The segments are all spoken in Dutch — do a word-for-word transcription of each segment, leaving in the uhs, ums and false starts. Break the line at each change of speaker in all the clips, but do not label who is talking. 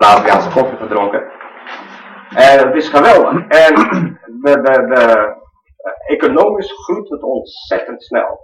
Braziliaanse koffie gedronken. En het is geweldig. En de, de, de, economisch groeit het ontzettend snel.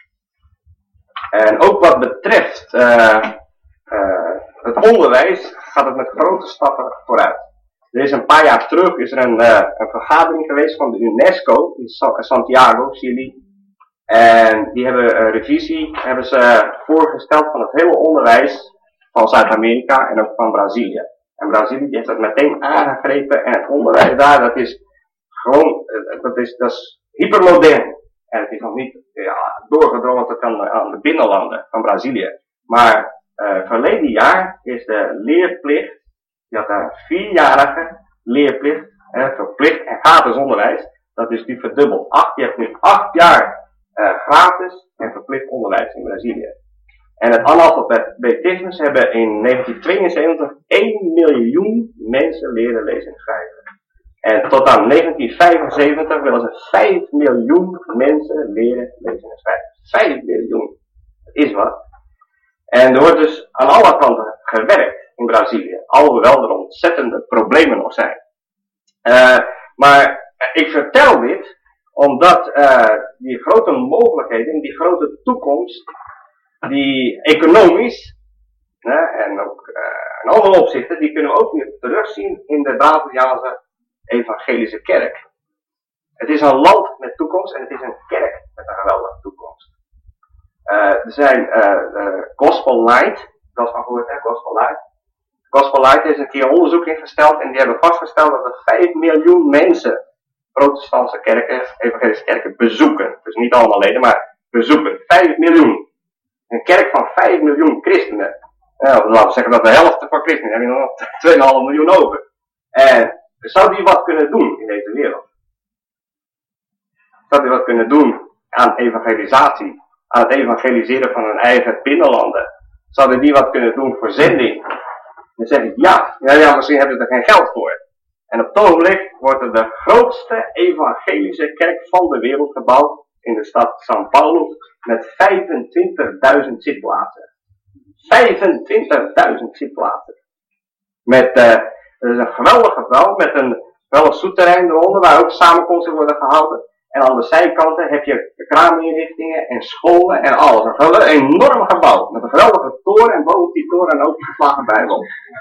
En ook wat betreft uh, uh, het onderwijs gaat het met grote stappen vooruit. Er is een paar jaar terug is er een, uh, een vergadering geweest van de UNESCO in Santiago, Chili. En die hebben een revisie hebben ze voorgesteld van het hele onderwijs van Zuid-Amerika en ook van Brazilië. En Brazilië die heeft dat meteen aangegrepen en het onderwijs daar, dat is gewoon, dat is, dat is hypermodern. En het is nog niet ja, doorgedrongen tot aan, aan de binnenlanden van Brazilië. Maar uh, verleden jaar is de leerplicht, die had een vierjarige leerplicht, eh, verplicht en gratis onderwijs. Dat is nu verdubbeld. Acht, je hebt nu acht jaar uh, gratis en verplicht onderwijs in Brazilië. En het analfabetisme hebben in negentien tweeënzeventig één miljoen mensen leren lezen en schrijven. En tot aan negentien vijfenzeventig willen ze vijf miljoen mensen leren lezen en schrijven. vijf miljoen. Dat is wat. En er wordt dus aan alle kanten gewerkt in Brazilië. Alhoewel er ontzettende problemen nog zijn. Uh, maar ik vertel dit omdat uh, die grote mogelijkheden, die grote toekomst, die economisch uh, en ook uh, in andere opzichten, die kunnen we ook weer terugzien in de Braziliaanse evangelische kerk. Het is een land met toekomst en het is een kerk met een geweldige toekomst. Uh, er zijn uh, uh, Gospel Light, dat is van gehoord, hè, Gospel Light. Gospel Light is een keer onderzoek ingesteld en die hebben vastgesteld dat er vijf miljoen mensen protestantse kerken, evangelische kerken bezoeken. Dus niet allemaal leden, maar bezoeken. vijf miljoen. Een kerk van vijf miljoen christenen. Nou, laten we zeggen dat de helft van christenen, dan heb je nog twee komma vijf miljoen over. En zou die wat kunnen doen in deze wereld? Zou die wat kunnen doen aan evangelisatie? Aan het evangeliseren van hun eigen binnenlanden? Zouden die wat kunnen doen voor zending? Dan zeg ik ja. Ja, ja, misschien hebben ze er geen geld voor. En op het ogenblik wordt er de grootste evangelische kerk van de wereld gebouwd in de stad São Paulo met vijfentwintigduizend zitplaatsen. vijfentwintigduizend zitplaatsen. Met, uh, dat is een geweldig gebouw met een geweldig souterrein eronder waar ook samenkomsten worden gehouden. En aan de zijkanten heb je kraaminrichtingen en scholen en alles. Een geweldig, enorm gebouw met een geweldige toren en boven die toren een opengeslagen Bijbel.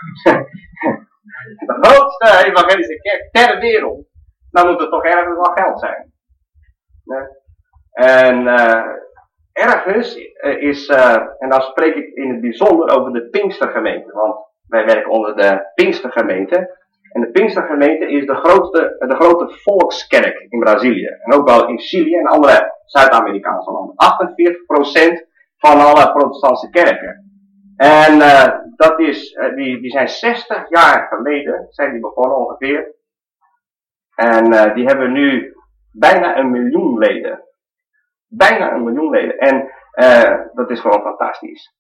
De grootste evangelische kerk ter wereld. Dan moet er toch ergens wel geld zijn. Nee? En uh, ergens is, uh, en dan spreek ik in het bijzonder over de Pinkstergemeente. Want wij werken onder de Pinkstergemeente. En de Pinkstergemeente is de grootste, de grote volkskerk in Brazilië. En ook wel in Chili en andere Zuid-Amerikaanse landen. achtenveertig procent van alle protestantse kerken. En uh, dat is, uh, die, die zijn zestig jaar geleden, zijn die begonnen ongeveer. En uh, die hebben nu bijna een miljoen leden. Bijna een miljoen leden. En uh, dat is gewoon fantastisch.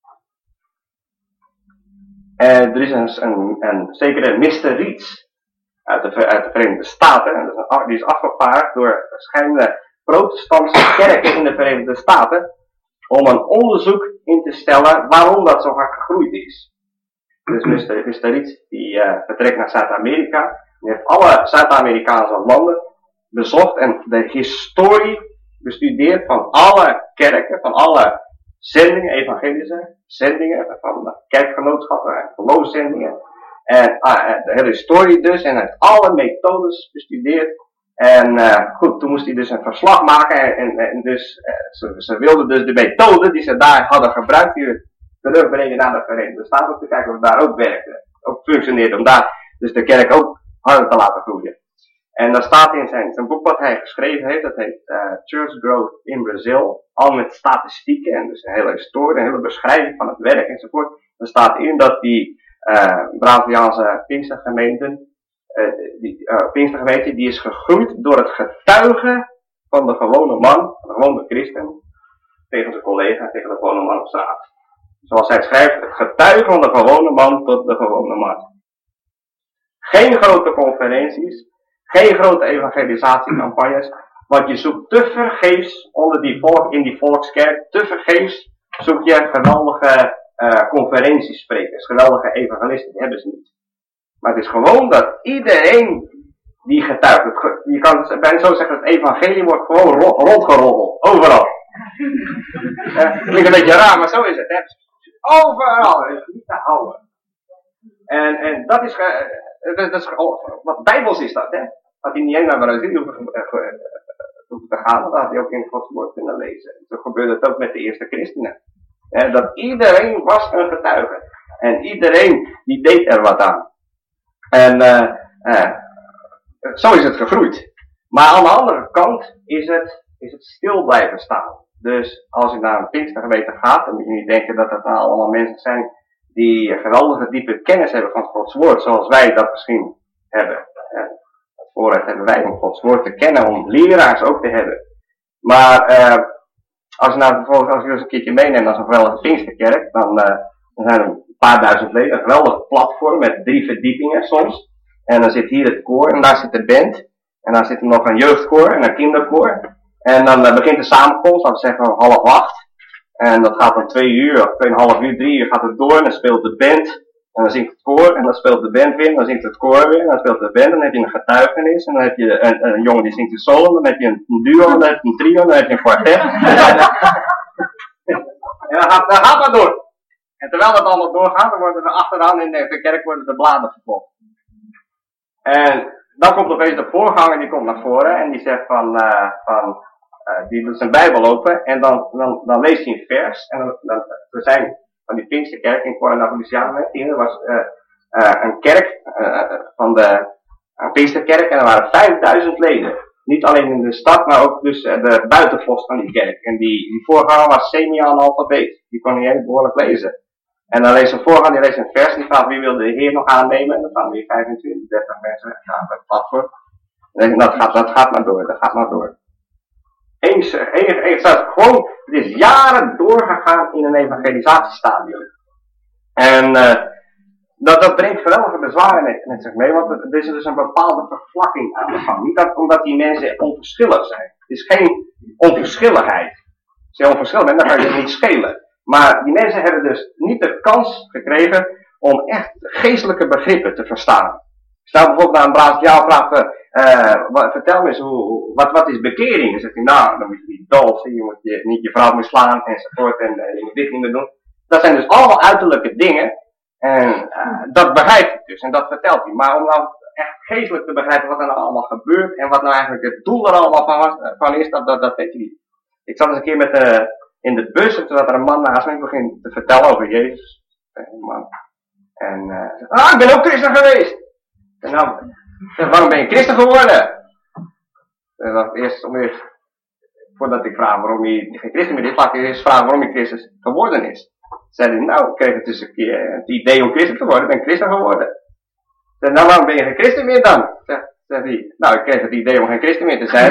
Uh, er is een, een, een zekere mister Reeds uit de, uit de Verenigde Staten. En dat is een, die is afgevaardigd door verschillende protestantse kerken in de Verenigde Staten. Om een onderzoek in te stellen waarom dat zo hard gegroeid is. Dus mister Reeds die uh, vertrekt naar Zuid-Amerika. Die heeft alle Zuid-Amerikaanse landen bezocht en de historie bestudeerd van alle kerken, van alle zendingen, evangelische zendingen, van kerkgenootschappen en geloofszendingen. En uh, de hele historie dus, en heeft alle methodes bestudeerd. En uh, goed, toen moest hij dus een verslag maken en, en, en dus, uh, ze, ze wilden dus de methode die ze daar hadden gebruikt, die terugbrengen naar de Verenigde Staten, om te kijken of het daar ook werkte, ook functioneerde, om daar dus de kerk ook harder te laten groeien. En dan staat in zijn, zijn boek wat hij geschreven heeft, dat heet uh, Church Growth in Brazil, al met statistieken en dus een hele historie, een hele beschrijving van het werk enzovoort. Er staat in dat die uh, Braziliaanse Pinkstergemeenten, Uh, die uh, Pinkstergemeente, die is gegroeid door het getuigen van de gewone man, de gewone christen, tegen zijn collega, tegen de gewone man op straat. Zoals hij schrijft, het getuigen van de gewone man tot de gewone man. Geen grote conferenties, geen grote evangelisatiecampagnes, want je zoekt te vergeefs onder die volk, in die volkskerk, te vergeefs zoek je geweldige uh, conferentiesprekers, geweldige evangelisten, die hebben ze niet. Maar het is gewoon dat iedereen die getuigt. Het, je kan bijna zo zeggen, het evangelie wordt gewoon ro rondgeroddeld. Overal. uh, klinkt een beetje raar, maar zo is het. Hè? Overal. Het is niet te houden. En, en dat is, uh, dat is wat bijbels is dat, hè. Had hij niet eens naar Brazilië hoeven te gaan, dan had hij ook in Gods woord kunnen lezen. Zo gebeurde het ook met de eerste christenen. Uh, dat iedereen was een getuige. En iedereen die deed er wat aan. En uh, uh, zo is het gegroeid. Maar aan de andere kant is het, is het stil blijven staan. Dus als je naar een Pinkstergemeente gaat, dan moet je niet denken dat het nou allemaal mensen zijn die geweldige diepe kennis hebben van Gods woord, zoals wij dat misschien hebben. Het voorrecht hebben wij om Gods woord te kennen, om leraars ook te hebben. Maar uh, als je nou bijvoorbeeld, als je eens een keertje meeneemt naar zo'n geweldige Pinksterkerk, dan, uh, dan zijn er een paar duizend leden, een geweldig platform met drie verdiepingen soms. En dan zit hier het koor en daar zit de band. En dan zit er nog een jeugdkoor en een kinderkoor. En dan uh, begint de samenkomst, laten we zeggen half acht. En dat gaat dan twee uur, of tweeënhalf uur, drie uur gaat het door. En dan speelt de band. En dan zingt het koor. En dan speelt de band weer. En dan zingt het koor weer. En dan speelt de band. En dan heb je een getuigenis. En dan heb je een, een jongen die zingt een solo. Dan heb je een duo. Dan heb je een trio. Dan heb je een kwartet. En dan gaat, dan gaat dat door. En terwijl dat allemaal doorgaat, dan worden er achteraan in de kerk worden de bladen verkocht. En dan komt opeens de voorganger, die komt naar voren en die zegt van, uh, van uh, die doet zijn Bijbel open en dan, dan, dan leest hij een vers. En dan, dan, er zijn van die Pinksterkerk in Coronavisiaan, er was uh, uh, een kerk uh, van de een Pinksterkerk en er waren vijfduizend leden. Niet alleen in de stad, maar ook dus uh, de buitenpost van die kerk. En die, die voorganger was semi-analfabeet, die kon niet eens behoorlijk lezen. En dan leest een voorganger, die leest een vers, die vraagt wie wil de Heer nog aannemen. En dan gaan weer vijfentwintig, dertig mensen gaan op het platform. En dat gaat, dat gaat maar door, dat gaat maar door. Eens, enig, enig, staat gewoon, het is jaren doorgegaan in een evangelisatiestadium. En uh, dat, dat brengt geweldige bezwaren met, met zich mee, want er is dus een bepaalde vervlakking aan de gang. Niet dat, omdat die mensen onverschillig zijn. Het is geen onverschilligheid. Als je onverschillig bent, dan kan je het niet schelen. Maar die mensen hebben dus niet de kans gekregen om echt geestelijke begrippen te verstaan. Stel bijvoorbeeld naar een Braziliaan vraagt, uh, wat, vertel me eens, hoe, wat, wat is bekering? Dan zegt hij, nou, dan moet je niet dolsen, je moet je, niet je vrouw meer slaan enzovoort en uh, je moet dit niet meer doen. Dat zijn dus allemaal uiterlijke dingen en uh, dat begrijpt hij dus en dat vertelt hij. Maar om nou echt geestelijk te begrijpen wat er nou allemaal gebeurt en wat nou eigenlijk het doel er allemaal van, was, van is, dat, dat, dat weet je niet. Ik zat eens een keer met de... Uh, in de bus, en toen had er een man naast me begint te vertellen over Jezus. En, man. en uh, zei, ah, ik ben ook christen geweest. En nou, zei, waarom ben je christen geworden? En dat eerst om eerst, voordat ik vraag waarom je geen christen meer is, laat ik eerst vragen waarom je christen geworden is. Zei hij, nou, ik kreeg het dus een keer het idee om christen te worden, ik ben christen geworden. Zei, nou, waarom ben je geen christen meer dan? Zei hij, nou, ik kreeg het idee om geen christen meer te zijn.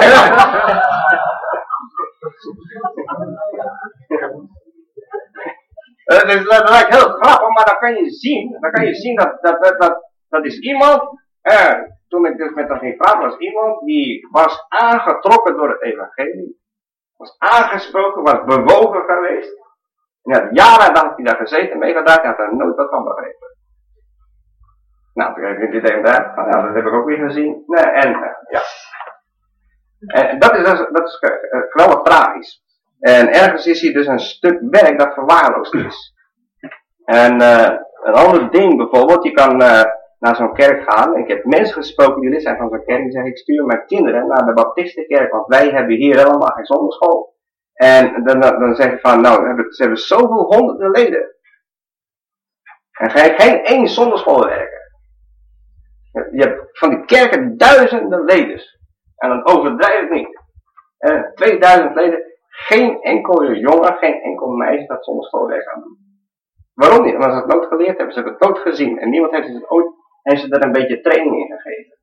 Uh, dus dat lijkt heel grappig, maar dan kan je zien, dan kan je zien dat, dat, dat, dat, dat is iemand, uh, toen ik dus met hem ging praten, was iemand die was aangetrokken door het evangelie, was aangesproken, was bewogen geweest, en ja, jaren had hij daar gezeten, meegedaan, en had er nooit wat van begrepen. Nou, toen heb ik dit en dat, nou, dat heb ik ook weer gezien, nee, en uh, ja. En dat is, dat is uh, geweldig tragisch. En ergens is hier dus een stuk werk dat verwaarloosd is. En uh, een ander ding bijvoorbeeld, je kan uh, naar zo'n kerk gaan. Ik heb mensen gesproken die lid zijn van zo'n kerk, die zeggen ik stuur mijn kinderen naar de Baptistenkerk, want wij hebben hier helemaal geen zonderschool. En dan, dan, dan zeg je van, nou, ze hebben zoveel honderden leden. En geen, geen één zonderschool werken. Je hebt van die kerken duizenden leden. En dan overdrijf ik niet. En tweeduizend leden. Geen enkel jongen, geen enkel meisje dat zonder schoolwerk aan doen. Waarom niet? Omdat ze het nooit geleerd hebben. Ze hebben het nooit gezien. En niemand heeft ze ooit, heeft ze er een beetje training in gegeven.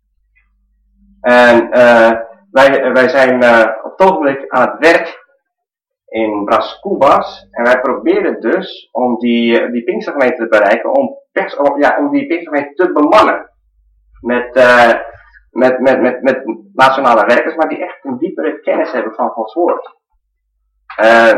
En uh, wij, wij zijn uh, op het ogenblik aan het werk in Bras Cubas. En wij proberen dus om die, die Pinkstergemeente te bereiken. Om, pers, om, ja, om die Pinkstergemeente te bemannen. Met... Uh, Met, met, met, met nationale werkers, maar die echt een diepere kennis hebben van Gods woord. Uh,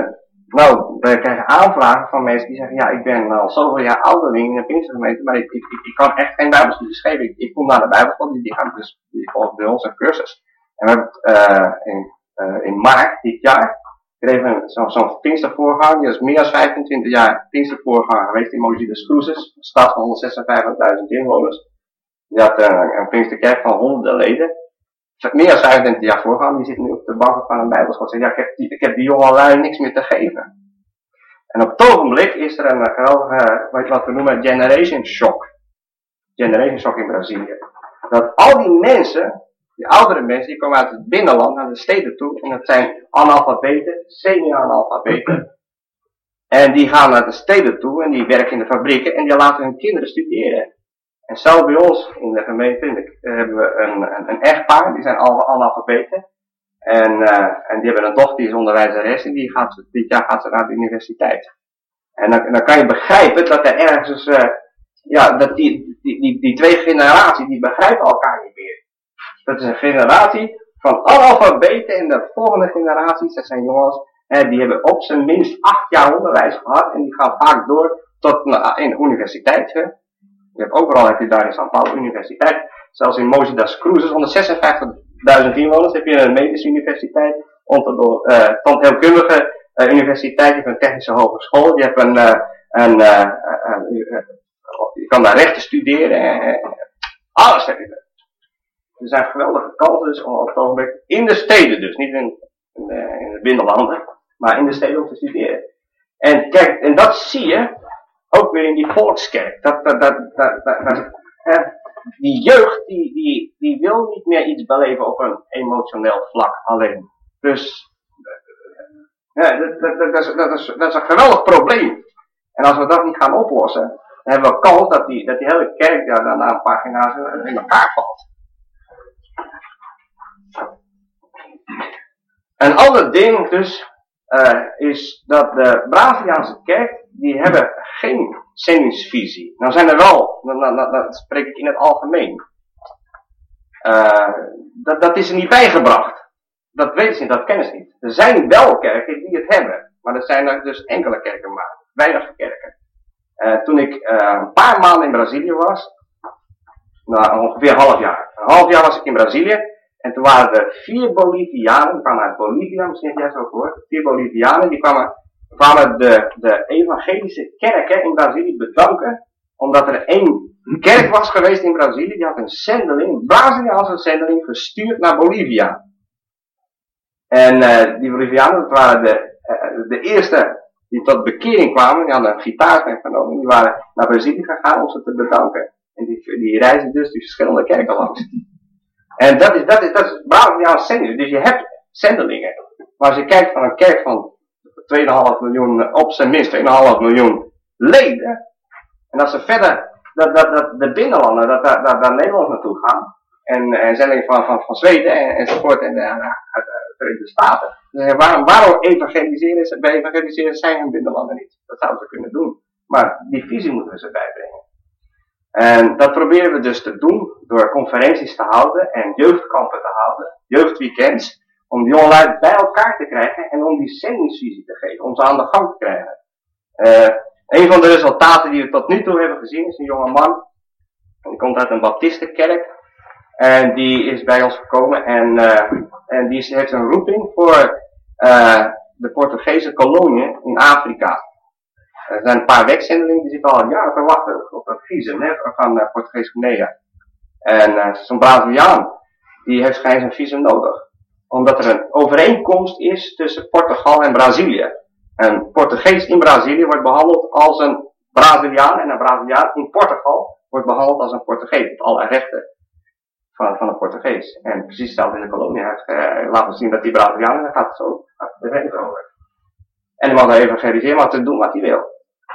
Nou, we krijgen aanvragen van mensen die zeggen, ja, ik ben al zoveel jaar ouderling in een Pinkstergemeente, maar ik, ik, ik, ik kan echt geen Bijbelstudies geven. Ik, ik kom naar de Bijbelschool, die, die gaan dus, die volgen bij ons een cursus. En we hebben uh, in, uh, in maart dit jaar, kregen zo'n zo Pinkstervoorganger, die is meer dan vijfentwintig jaar Pinkstervoorganger geweest in Mojides Cruises, een stad van honderdzesenvijftigduizend inwoners. Die had uh, een Pinksterkerk van honderden leden. Meer dan vijfentwintig jaar voorganger, die zit nu op de bank van een Bijbelschool. Zegt, ja, ik heb die, ik heb die jongelui niks meer te geven. En op het ogenblik is er een geweldige, uh, wat we noemen, generation shock. Generation shock in Brazilië. Dat al die mensen, die oudere mensen, die komen uit het binnenland naar de steden toe. En dat zijn analfabeten, semi-analfabeten. En die gaan naar de steden toe en die werken in de fabrieken en die laten hun kinderen studeren. En zo bij ons in de gemeente in de, uh, hebben we een, een, een echtpaar, die zijn al analfabeten. En, uh, en die hebben een dochter, die is onderwijzeres en die gaat, dit jaar gaat ze naar de universiteit. En dan, dan kan je begrijpen dat er ergens, uh, ja, dat die, die, die, die twee generaties, die begrijpen elkaar niet meer. Dat is een generatie van analfabeten en de volgende generaties, dat zijn jongens, uh, die hebben op zijn minst acht jaar onderwijs gehad en die gaan vaak door tot uh, in de universiteit. Hè. Je hebt overal, heb je daar in São Paulo universiteit, zelfs in Mogi das Cruzes, honderdzesenvijftigduizend inwoners, heb je een medische universiteit, uh, tandheelkundige uh, universiteit, je hebt een technische hogeschool, je hebt een, uh, een uh, uh, uh, uh, je kan daar rechten studeren, en, uh, alles heb je er. Er zijn geweldige kansen dus op het ogenblik, in de steden dus, niet in, in, de, in de binnenlanden, maar in de steden om te studeren. En kijk, en dat zie je ook weer in die volkskerk. Dat, dat, dat, dat, dat, dat hè, die jeugd, die, die, die wil niet meer iets beleven op een emotioneel vlak alleen. Dus, hè, dat, dat, dat, is, dat, is, dat is een geweldig probleem. En als we dat niet gaan oplossen, dan hebben we kans dat die, dat die hele kerk ja, na een paar generaties in elkaar valt. Een ander ding dus, uh, is dat de Braziliaanse kerk, die hebben geen zendingsvisie. Nou zijn er wel, dat spreek ik in het algemeen. Uh, dat, dat is er niet bijgebracht. Dat weten ze niet, dat kennen ze niet. Er zijn wel kerken die het hebben. Maar er zijn er dus enkele kerken maar. Weinig kerken. Uh, toen ik uh, een paar maanden in Brazilië was. Nou, ongeveer een half jaar. Een half jaar was ik in Brazilië. En toen waren er vier Bolivianen, die kwamen uit Bolivia, misschien heb jij zo gehoord. Vier Bolivianen, die kwamen, kwamen de, de evangelische kerken in Brazilië bedanken. Omdat er één kerk was geweest in Brazilië, die had een zendeling, een Braziliaanse zendeling, gestuurd naar Bolivia. En uh, die Bolivianen, dat waren de, uh, de eerste die tot bekering kwamen, die hadden een gitaar meegenomen, die waren naar Brazilië gegaan om ze te bedanken. En die, die reisden dus die verschillende kerken langs. En dat is, dat is, dat is Braziliaanse zendeling. Dus je hebt zendelingen. Maar als je kijkt van een kerk van twee komma vijf miljoen, op zijn minst twee komma vijf miljoen leden. En als ze verder, dat, dat, dat de binnenlanden, dat daar dat, dat Nederland naartoe gaan. En, en zendingen van, van, van Zweden en, enzovoort en uit de Verenigde Staten. Dus waarom, waarom evangeliseren ze, bij evangeliseren zijn hun binnenlanden niet? Dat zouden ze kunnen doen. Maar die visie moeten we ze bijbrengen. En dat proberen we dus te doen door conferenties te houden en jeugdkampen te houden, jeugdweekends, om die jongelui bij elkaar te krijgen en om die zendingsvisie te geven, om ze aan de gang te krijgen. Uh, een van de resultaten die we tot nu toe hebben gezien is een jonge man, die komt uit een baptistenkerk en die is bij ons gekomen en, uh, en die heeft een roeping voor uh, de Portugese koloniën in Afrika. Er zijn een paar wegzendelingen die zitten al jaren te wachten op een visum hè, van uh, Portugees Guinea. En uh, zo'n Braziliaan, die heeft geen zijn visum nodig. Omdat er een overeenkomst is tussen Portugal en Brazilië. Een Portugees in Brazilië wordt behandeld als een Braziliaan en een Braziliaan in Portugal wordt behandeld als een Portugees. Met allerlei rechten van, van een Portugees. En precies hetzelfde in de kolonie. Hij heeft uh, laten zien dat die Braziliaan, daar gaat het zo gaat de reden over. En die mag daar evangeliseren, maar te doen wat hij wil.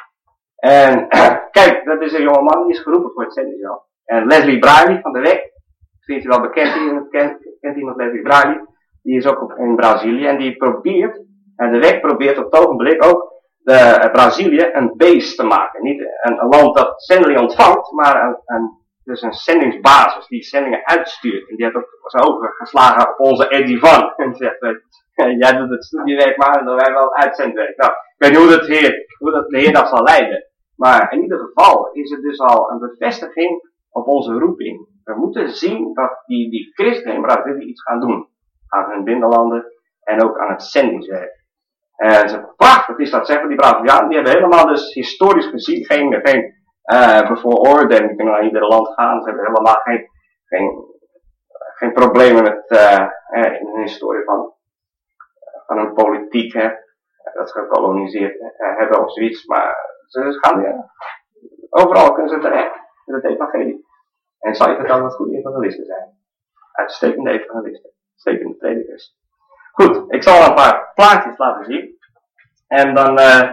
En kijk, dat is een jongeman die is geroepen voor het zendingsveld. En Leslie Briley van de Weg, vind je wel bekend, iemand kent, kent iemand Leslie Briley, die is ook in Brazilië en die probeert, en de Weg probeert op het ogenblik ook de, Brazilië een base te maken. Niet een, een land dat zendeling ontvangt, maar een, een, dus een zendingsbasis die zendingen uitstuurt. En die heeft ook zijn ogen geslagen op onze Eddie Van. En zegt, jij doet het studiewerk maar en dan wij wel het uitzendwerk. Nou, ik weet niet hoe dat, heer, hoe dat de Heer dat zal leiden. Maar in ieder geval is het dus al een bevestiging op onze roeping. We moeten zien dat die, die christenen in Brazilië iets gaan doen. Aan hun binnenlanden en ook aan het zendingswerk. En ze, prachtig is dat, zeggen die Brazilianen. Die hebben helemaal dus historisch gezien geen, geen uh, bevooroordeling. Die kunnen naar ieder land gaan. Ze hebben helemaal geen, geen, geen problemen met uh, eh, in de historie van, van hun politiek. Hè, dat ze gekoloniseerd uh, hebben of zoiets. Maar ze gaan ja, overal kunnen ze terecht met het evangelie. En zal je het dan wat goede evangelisten zijn. Uitstekende evangelisten. Uitstekende predikers. Goed, ik zal een paar plaatjes laten zien. En dan... Uh,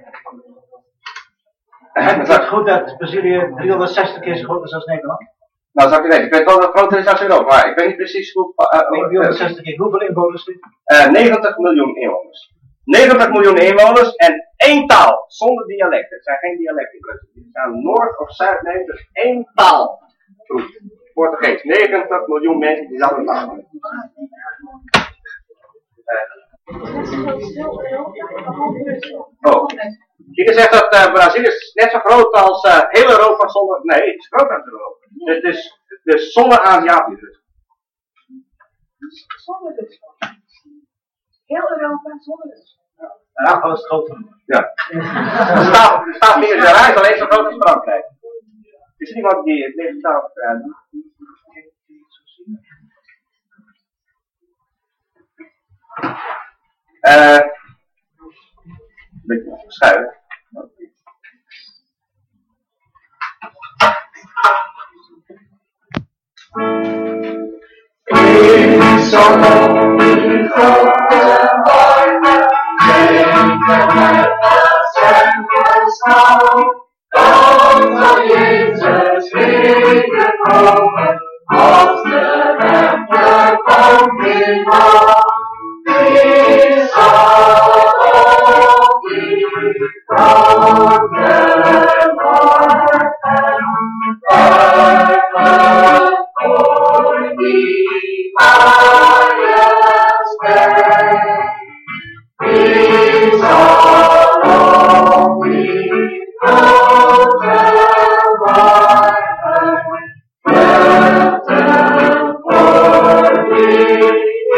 Het is goed dat Brazilië driehonderdzestig keer zo groot is als Nederland.
Nou, zou ik weten. Ik weet wel dat het groter is als Europa, maar ik weet niet precies hoe... Uh,
driehonderdzestig keer. Hoeveel inwoners dit?
Uh, negentig miljoen inwoners. negentig miljoen inwoners en één taal, zonder dialecten. Het zijn geen dialecten in Brazilië. Het zijn Noord- of Zuid-Nederland, dus één taal. Portugees. negentig miljoen mensen die zouden taal hebben. Oh. Hier zegt dat uh, Brazilië is net zo groot als uh, heel Europa zonder... Nee, het is groter dan Europa. Dus, dus, dus zonder Aziatisch Rusland.
Zonder Rusland. Heel Europa zonder Rusland.
Ja, alles is groter.
Ja. Er staat, er staat meer in de reis, alleen zo groot als Frankrijk. Is er iemand die het licht staat? Uh, Uh, een beetje verschuiven.
In zo'n grote morgen, denken met ons en verstaan, dan zal Jezus wederkomen, als de rechter komt in macht. Die zal op die grote morgen buigen voor die majesteit. Die zal op die grote morgen buigen voor die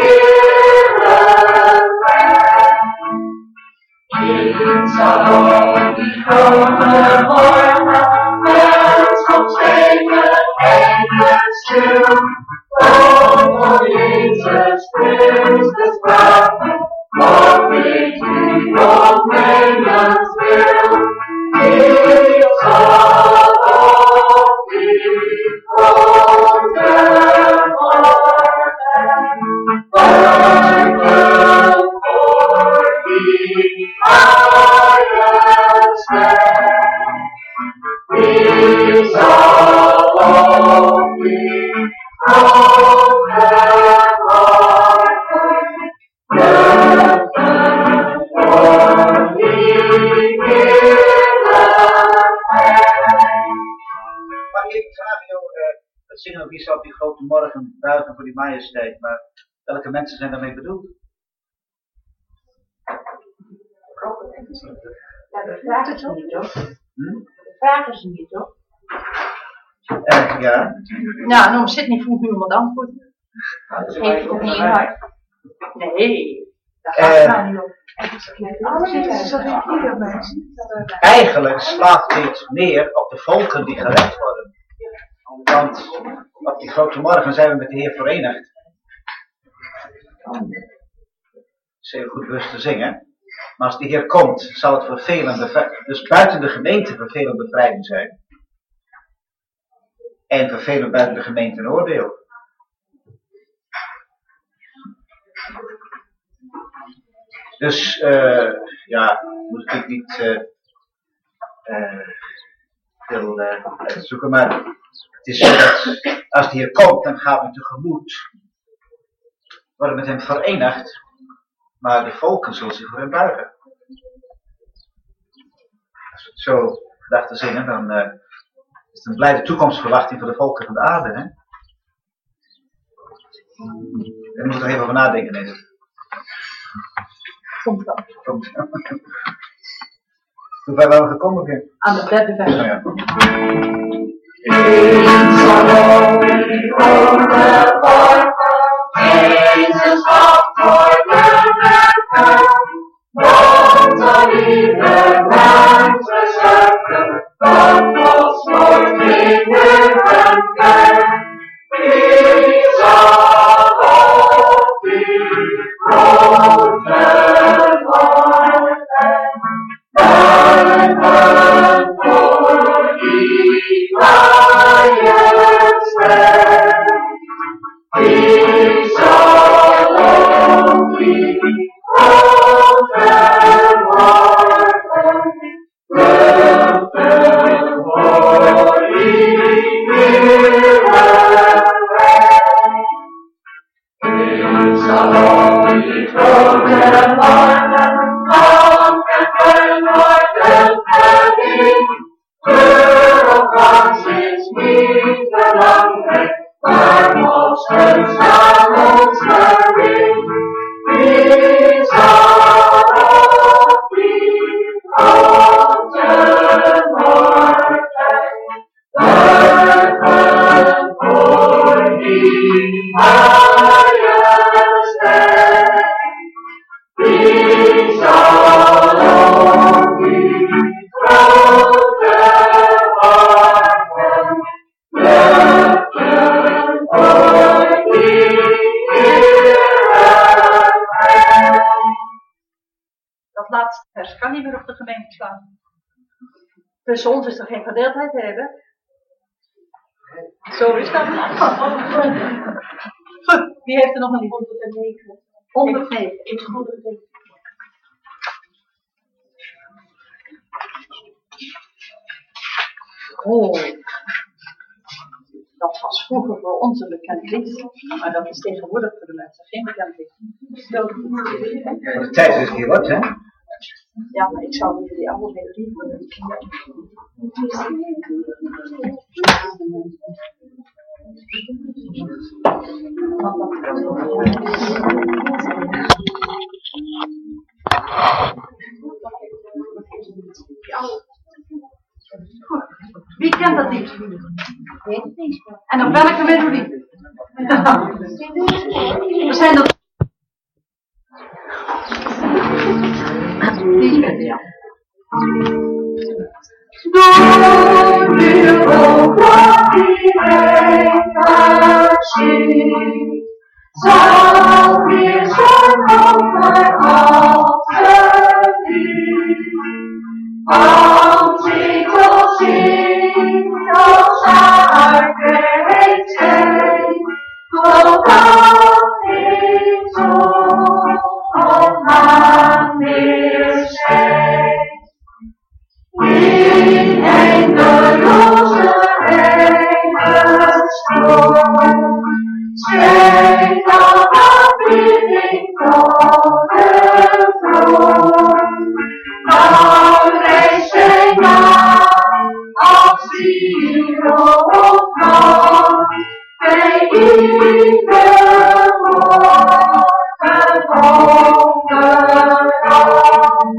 in zal die grote morgen, mens komt zingen en stil. Kom voor Jezus Christus praten, wat weet u op menens wil? Ik zal op die grote morgen buigen voor die wie zal op die grote morgen buigen voor die
Maar ik vraag jou, het zingen ook iets op die grote morgen buigen voor die majesteit, maar welke mensen zijn daarmee bedoeld?
Ja, de vraag is niet, toch?
Hm?
De vraag is niet, toch?
Uh, ja.
Nou, dan zit niet voor iemand antwoord. Dat geef je toch niet in hart? Nee, daar gaat het nou niet om.
Eigenlijk slaat dit meer op de volken die gered worden. Want op die grote morgen zijn we met de Heer verenigd. Het is heel goed rust te zingen. Maar als de Heer komt, zal het voor velen bevrijding, dus buiten de gemeente voor velen bevrijding zijn. En voor velen buiten de gemeente een oordeel. Dus, uh, ja, moet ik niet uh, uh, veel uh, zoeken, maar het is zo dat als de Heer komt, dan gaan we tegemoet. Worden met hem verenigd. Maar de volken zullen zich voor hem buigen. Als we het zo dachten zingen, dan uh, is is een blijde toekomstverwachting voor de volken van de aarde, hè? Daar moet je toch even over nadenken, deze.
Komt wel.
Komt. Hoe ver waren we gekomen, Kim?
Aan de derde vers.
Nou ja.
Jesus walked for the Bones on either hands were circled, buffalo swords gleaming and fair. These are all the broken hearted men, and for the lion's den. These are all the
Tussen ons is er geen verdeeldheid te hebben. Zo is dat. Goed, wie heeft er nog een lied? honderdnegen. honderdnegen. Ik honderdnegen. Oh. Dat was vroeger voor ons een bekend lied. Maar dat is tegenwoordig voor de mensen geen bekend lied.
Ja, de tijd is hier wat, hè?
Ja, maar ik zou liever die andere melodie willen. Wie kent dat lied? En op welke melodie? We zijn er. Ja.
Door de overheid zal weer zijn over altijd niet. Als ik al zingt als aardbeet zijn, totdat ik toch op naam weer schijnt. In eindeloze hemelstroom schijnt al aanbidding tot de troon. Dan reist zij naam als ziel op naam, bij ieder morgen ondergang.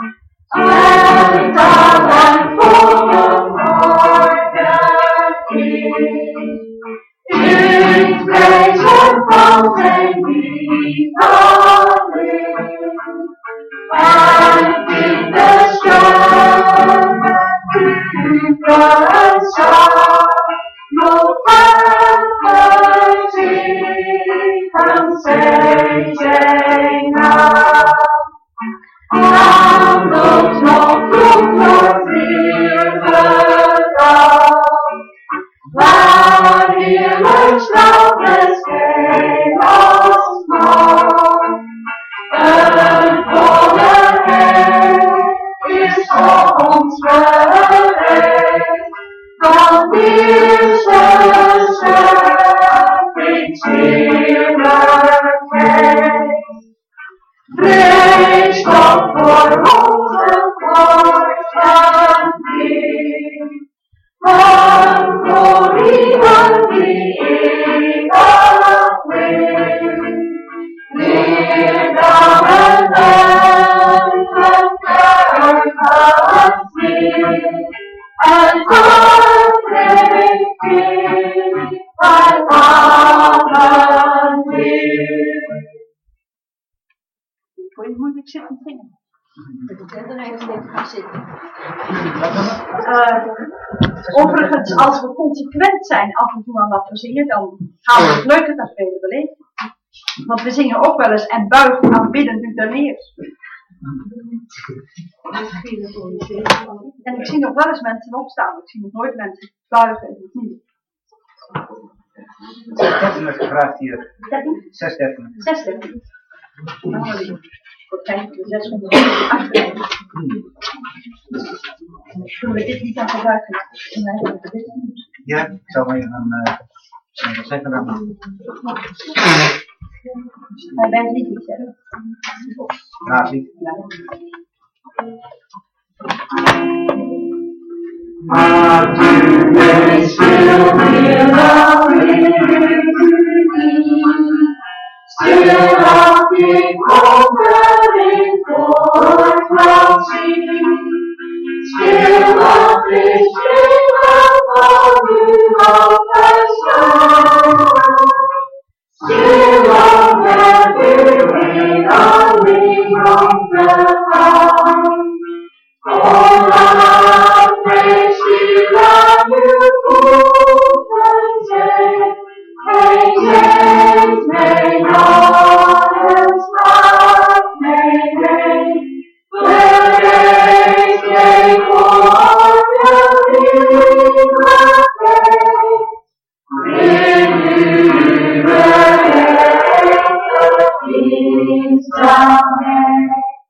En dan en volgende morgen in, in wezen van zijn lief alleen. En in de stem, uren zang, nog verder zingen zij zijn naam. En dat nog vroeger weer gedaan, waar heerlijk straalt de schijn als maan. Een volle hemel is voor ons bereid, dan is de schepping heerlijkheid. Vrees dat voor onze woord en lief,
Moeilijk zitten zingen. Dan even gaan zitten. Uh, overigens, als we consequent zijn af en toe aan wat we zingen, dan gaan we het leuke tafereel beleven. Want we zingen ook wel eens en buigen aanbidden nu ter neer. En ik zie nog wel eens mensen opstaan, ik zie nog nooit mensen buigen en het niet.
Zes dertien gevraagd hier. Zes dertien.
Zes dertien. Voor tijd de zeshonderdacht. Kunnen we dit niet aan gebruiken?
Ja, ik zal maar even uh, zeggen dan.
Hij bent niet iets, hè?
Nazi.
Ja.
But you may still be loving still longing, hungering for touching, still loving, still longing of the sun, still longing, longing of the sun. Oh, love, praise we love you, full content, praises may honors not may reign, praise may for the living faith, renew the kings of men.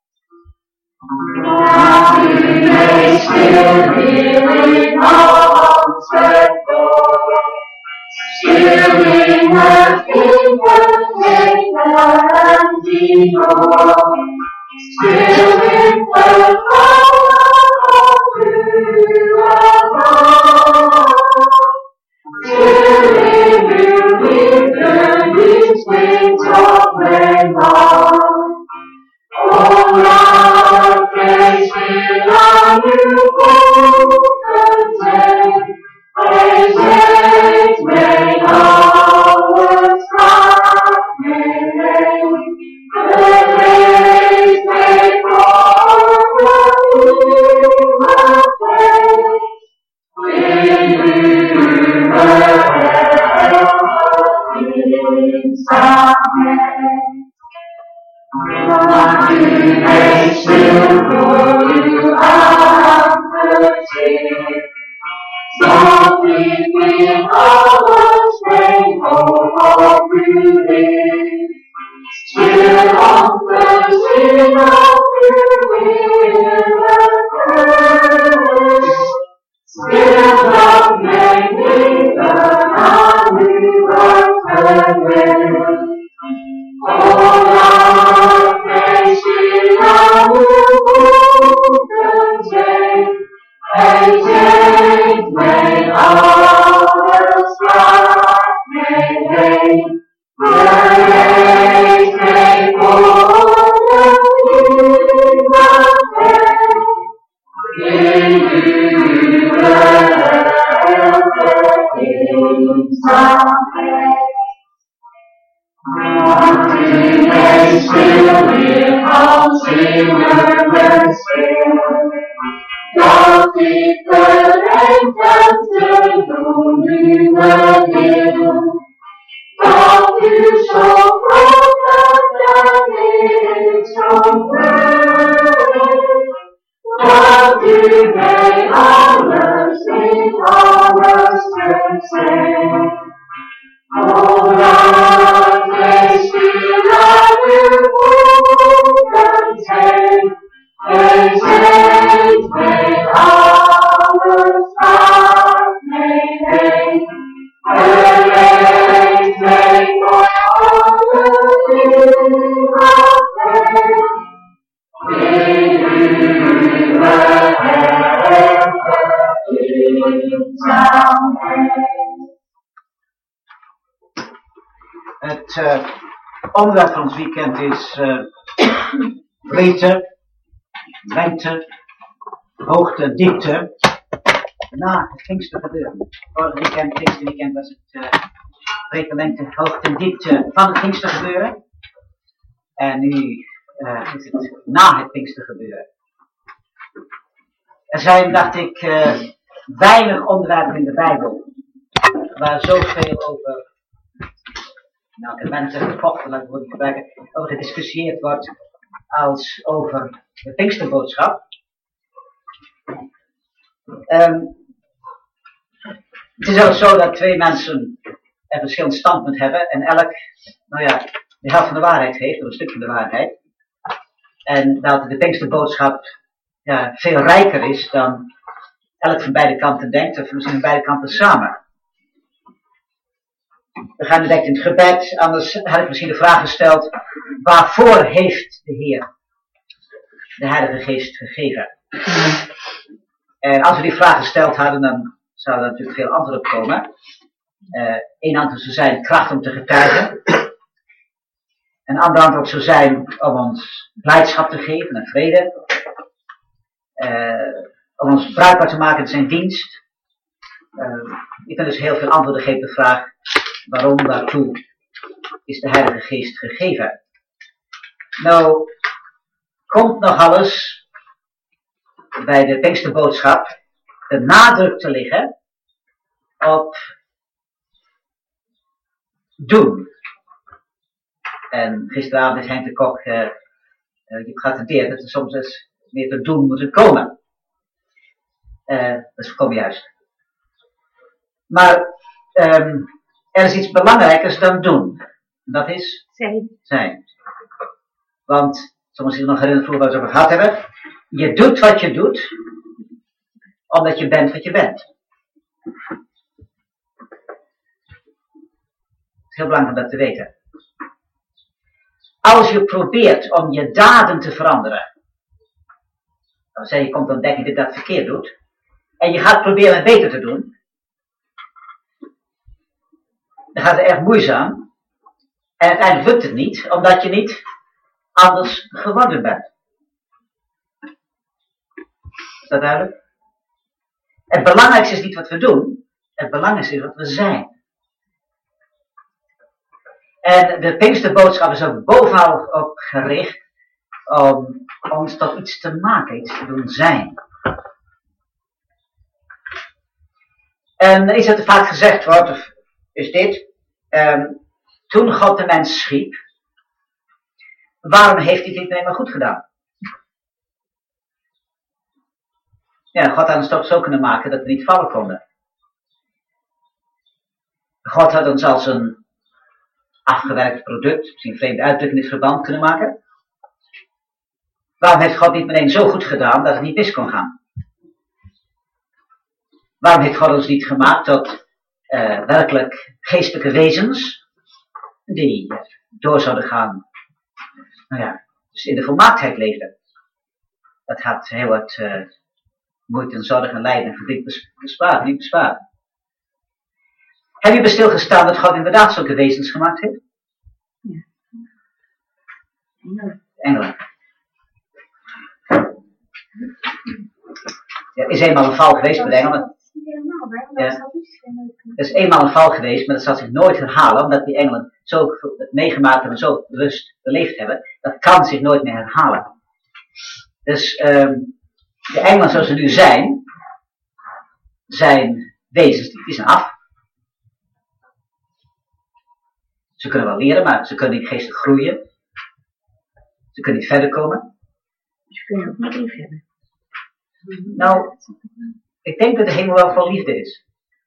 Now we may still be in arms and door, still in the kingdom and demon, still in the power true above, still in you with the wings of red love. Oh, love, praise we love you, full content, praises may always not may reign, praise may for the human faith, renew the heavens of men. But you may still go you out the tear, softly we always may hope you live, still on thirsting after will occur, still love may be the unreverted. Oh, love, praise we love you, full content, praises may always not may reign, praise may for the human faith, renew the kings of men. We may still be home, sinners still, don't keep the length until you will live. Don't you show broken and it's so great. Don't you may honors in honors to say. Oh, love, praise we love you, full content, praises may always not may reign, praise may for the human faith, renew the heavens of men.
Het uh, onderwerp van ons weekend is uh, breedte, lengte, hoogte en diepte na het Pinkstergebeuren. Vorig weekend, Pinksterweekend, was het uh, breedte, lengte, hoogte en diepte van het Pinkstergebeuren. En nu uh, is het na het Pinkstergebeuren. Er zijn, dacht ik, uh, weinig onderwerpen in de Bijbel waar zoveel over, nou, ik heb mensen gevochten, laat ik het woord niet gebruiken, over gediscussieerd wordt als over de Pinksterboodschap. Um, het is ook zo dat twee mensen een verschillend standpunt hebben en elk, nou ja, de helft van de waarheid heeft, of een stuk van de waarheid. En dat de Pinksterboodschap ja, veel rijker is dan elk van beide kanten denkt, of misschien van beide kanten samen. We gaan direct in het gebed, anders had ik misschien de vraag gesteld, waarvoor heeft de Heer de Heilige Geest gegeven? En als we die vraag gesteld hadden, dan zou er natuurlijk veel antwoord op komen. Eén uh, antwoord zou zijn kracht om te getuigen. Een ander antwoord zou zijn om ons blijdschap te geven en vrede. Uh, om ons bruikbaar te maken in zijn dienst. Uh, je kunt dus heel veel antwoorden geven op de vraag waarom, waartoe is de Heilige Geest gegeven. Nou, komt nog alles bij de Pinksterboodschap de nadruk te liggen op doen. En gisteravond is Henk de Kok uh, uh, geattendeerd dat er soms eens meer te doen moet komen. Uh, dat is volkomen juist. Maar um, er is iets belangrijkers dan doen. En dat is
zijn.
zijn. Want, zoals je nog herinnert vroeger waar we het over gehad hebben, je doet wat je doet, omdat je bent wat je bent. Het is heel belangrijk om dat te weten. Als je probeert om je daden te veranderen, dan zeg je, je komt te ontdekken dat je dat verkeerd doet, en je gaat proberen het beter te doen, dan gaat het erg moeizaam, en uiteindelijk lukt het niet, omdat je niet anders geworden bent. Is dat duidelijk? Het belangrijkste is niet wat we doen, het belangrijkste is wat we zijn. En de Pinksterboodschap is ook bovenal op gericht om ons tot iets te maken, iets te doen zijn. En iets wat er vaak gezegd wordt, is dit. Um, toen God de mens schiep, waarom heeft hij dit niet meer goed gedaan? Ja, God had ons toch zo kunnen maken dat we niet vallen konden. God had ons als een afgewerkt product, misschien een vreemde uitdrukking in dit verband kunnen maken. Waarom heeft God niet meteen zo goed gedaan dat het niet mis kon gaan? Waarom heeft God ons niet gemaakt tot uh, werkelijk geestelijke wezens die door zouden gaan, nou ja, dus in de volmaaktheid leefden? Dat had heel wat uh, moeite en zorg en lijden en verdriet bespaard, niet bespaard. Heb je bij stilgestaan dat God inderdaad zulke wezens gemaakt heeft?
Ja.
Engelen. Engelen. Ja, is eenmaal een val geweest bij engelen. Ja. Er is eenmaal een val geweest, maar dat zal zich nooit herhalen, omdat die engelen zo meegemaakt hebben, zo bewust beleefd hebben. Dat kan zich nooit meer herhalen. Dus um, de engelen zoals ze nu zijn, zijn wezens, die zijn af. Ze kunnen wel leren, maar ze kunnen niet geestelijk groeien. Ze kunnen niet verder komen.
Ze kunnen ook niet lief hebben.
Nou, ik denk dat de hemel wel vol liefde is.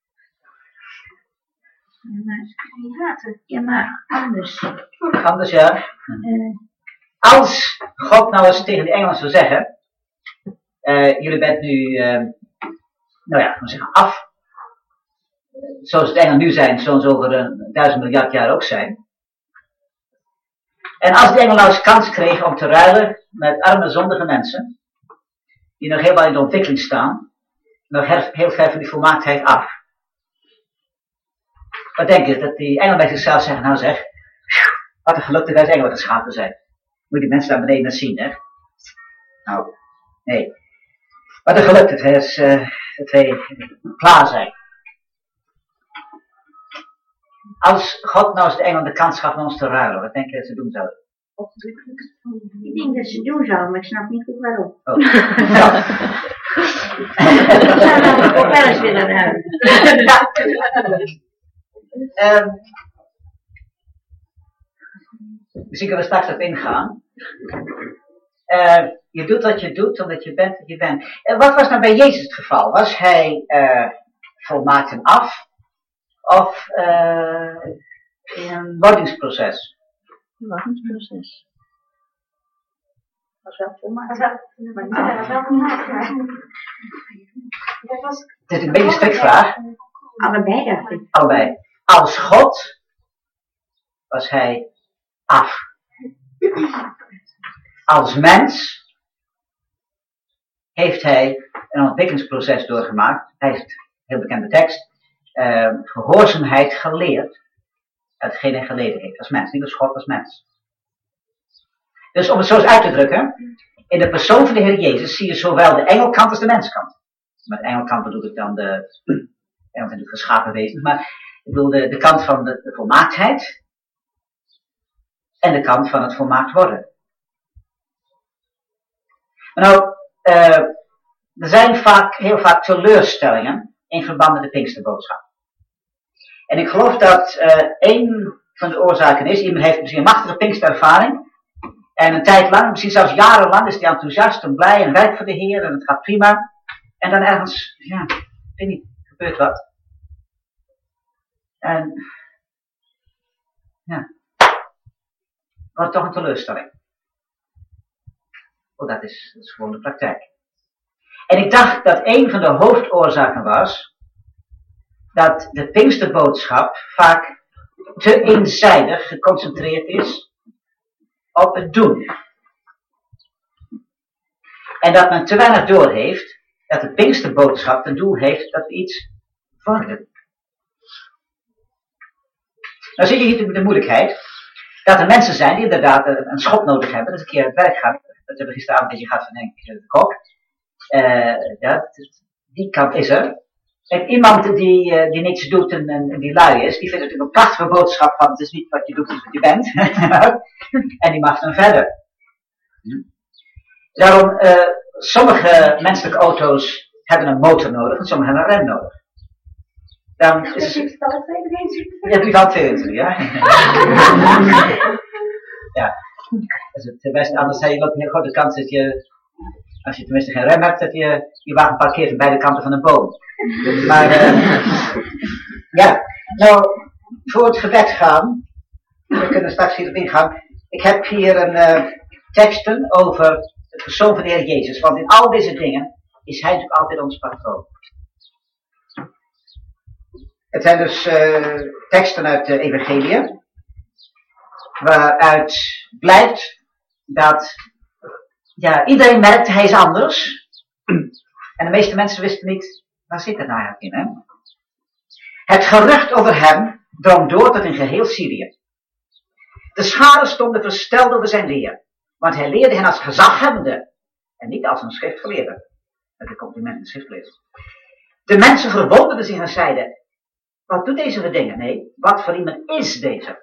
Ja, maar ze kunnen niet haten. Ja, maar anders.
Anders, ja.
Uh,
Als God nou eens tegen de engelen zou zeggen, uh, jullie bent nu, uh, nou ja, we zeggen af. Zoals de engelen nu zijn, zoals ze over een duizend miljard jaar ook zijn. En als de engelen nou eens kans kregen om te ruilen met arme zondige mensen, die nog helemaal in de ontwikkeling staan, nog heel ver van die volmaaktheid af. Wat denk je, dat die engelen bij zichzelf zeggen, nou zeg,
Wat een geluk dat wij zeggen wat de schapen zijn. Moet je die mensen daar beneden zien, hè? Nou, nee. Wat een geluk dat wij, is, uh, dat wij klaar zijn. Als God nou eens de engel de kans gaf om ons te ruilen, wat denk je dat ze doen zouden?
Ik denk dat ze doen zouden, maar ik snap niet goed waarom.
Oh. Ja.
Ik zou namelijk ook wel eens willen ruilen.
um, misschien kunnen we straks op ingaan. Uh, je doet wat je doet, omdat je bent wat je bent. Uh, wat was nou bij Jezus het geval? Was hij uh, volmaakt en af? Of uh, in een wordingsproces?
Een wordingsproces. Was wel volmaakt. Maar was wel volmaakt.
Het is een beetje een strikvraag.
Allebei, dacht ik.
Allebei. Als God was hij af. Als mens heeft hij een ontwikkelingsproces doorgemaakt. Hij heeft, heel bekende tekst, uh, gehoorzaamheid geleerd. Hetgeen hij geleden heeft als mens, niet als God, als mens. Dus om het zo eens uit te drukken, in de persoon van de Heer Jezus zie je zowel de engelkant als de menskant. Met engelkant bedoel ik dan de, engel zijn de geschapen wezens, maar ik bedoel de, de kant van de, de volmaaktheid en de kant van het volmaakt worden. Maar nou, uh, er zijn vaak, heel vaak teleurstellingen in verband met de Pinksterboodschap. En ik geloof dat uh, een van de oorzaken is, iemand heeft misschien een machtige Pinksterervaring. En een tijd lang, misschien zelfs jarenlang, is hij enthousiast en blij en werkt voor de Heer en het gaat prima. En dan ergens, ja, ik weet niet, gebeurt wat. En, ja, wordt toch een teleurstelling. Oh, dat is, dat is gewoon de praktijk. En ik dacht dat een van de hoofdoorzaken was, dat de Pinksterboodschap vaak te eenzijdig geconcentreerd is op het doen. En dat men te weinig doorheeft dat de Pinksterboodschap ten doel heeft dat we iets worden. Nou zie je hier de moeilijkheid, dat er mensen zijn die inderdaad een schop nodig hebben, dat ze een keer aan het werk gaan. Dat hebben we gisteravond een beetje gehad van de kok. Uh, ja, die kant is er. En iemand die, uh, die niks doet en, en, en die lui is, die vindt natuurlijk een prachtige boodschap van het is niet wat je doet, het is wat je bent. En die mag dan verder. Daarom, uh, sommige menselijke auto's hebben een motor nodig en sommige hebben een rem nodig. Dan is het... Ja, die valt twee ja. Ja. Dat is het beste. Anders heb je ook een heel grote kans dat je, als je tenminste geen rem hebt, dat je je wagen parkeert aan beide kanten van een boom. Maar, uh, ja. Nou, voor het gebed gaan, we kunnen straks hierop ingaan. Ik heb hier een uh, teksten over het persoon van de Heer Jezus. Want in al deze dingen is hij natuurlijk altijd ons patroon. Het zijn dus uh, teksten uit de Evangelie, waaruit blijkt dat ja, iedereen merkt hij is anders. En de meeste mensen wisten niet, waar zit het nou eigenlijk in, hè? Het gerucht over hem drong door tot in geheel Syrië. De scharen stonden versteld over zijn leer, want hij leerde hen als gezaghebbende en niet als een schriftgeleerde. Met een compliment een schriftgeleerde. De mensen verwonderden zich en zeiden, wat doet deze voor dingen? Nee, wat voor iemand is deze?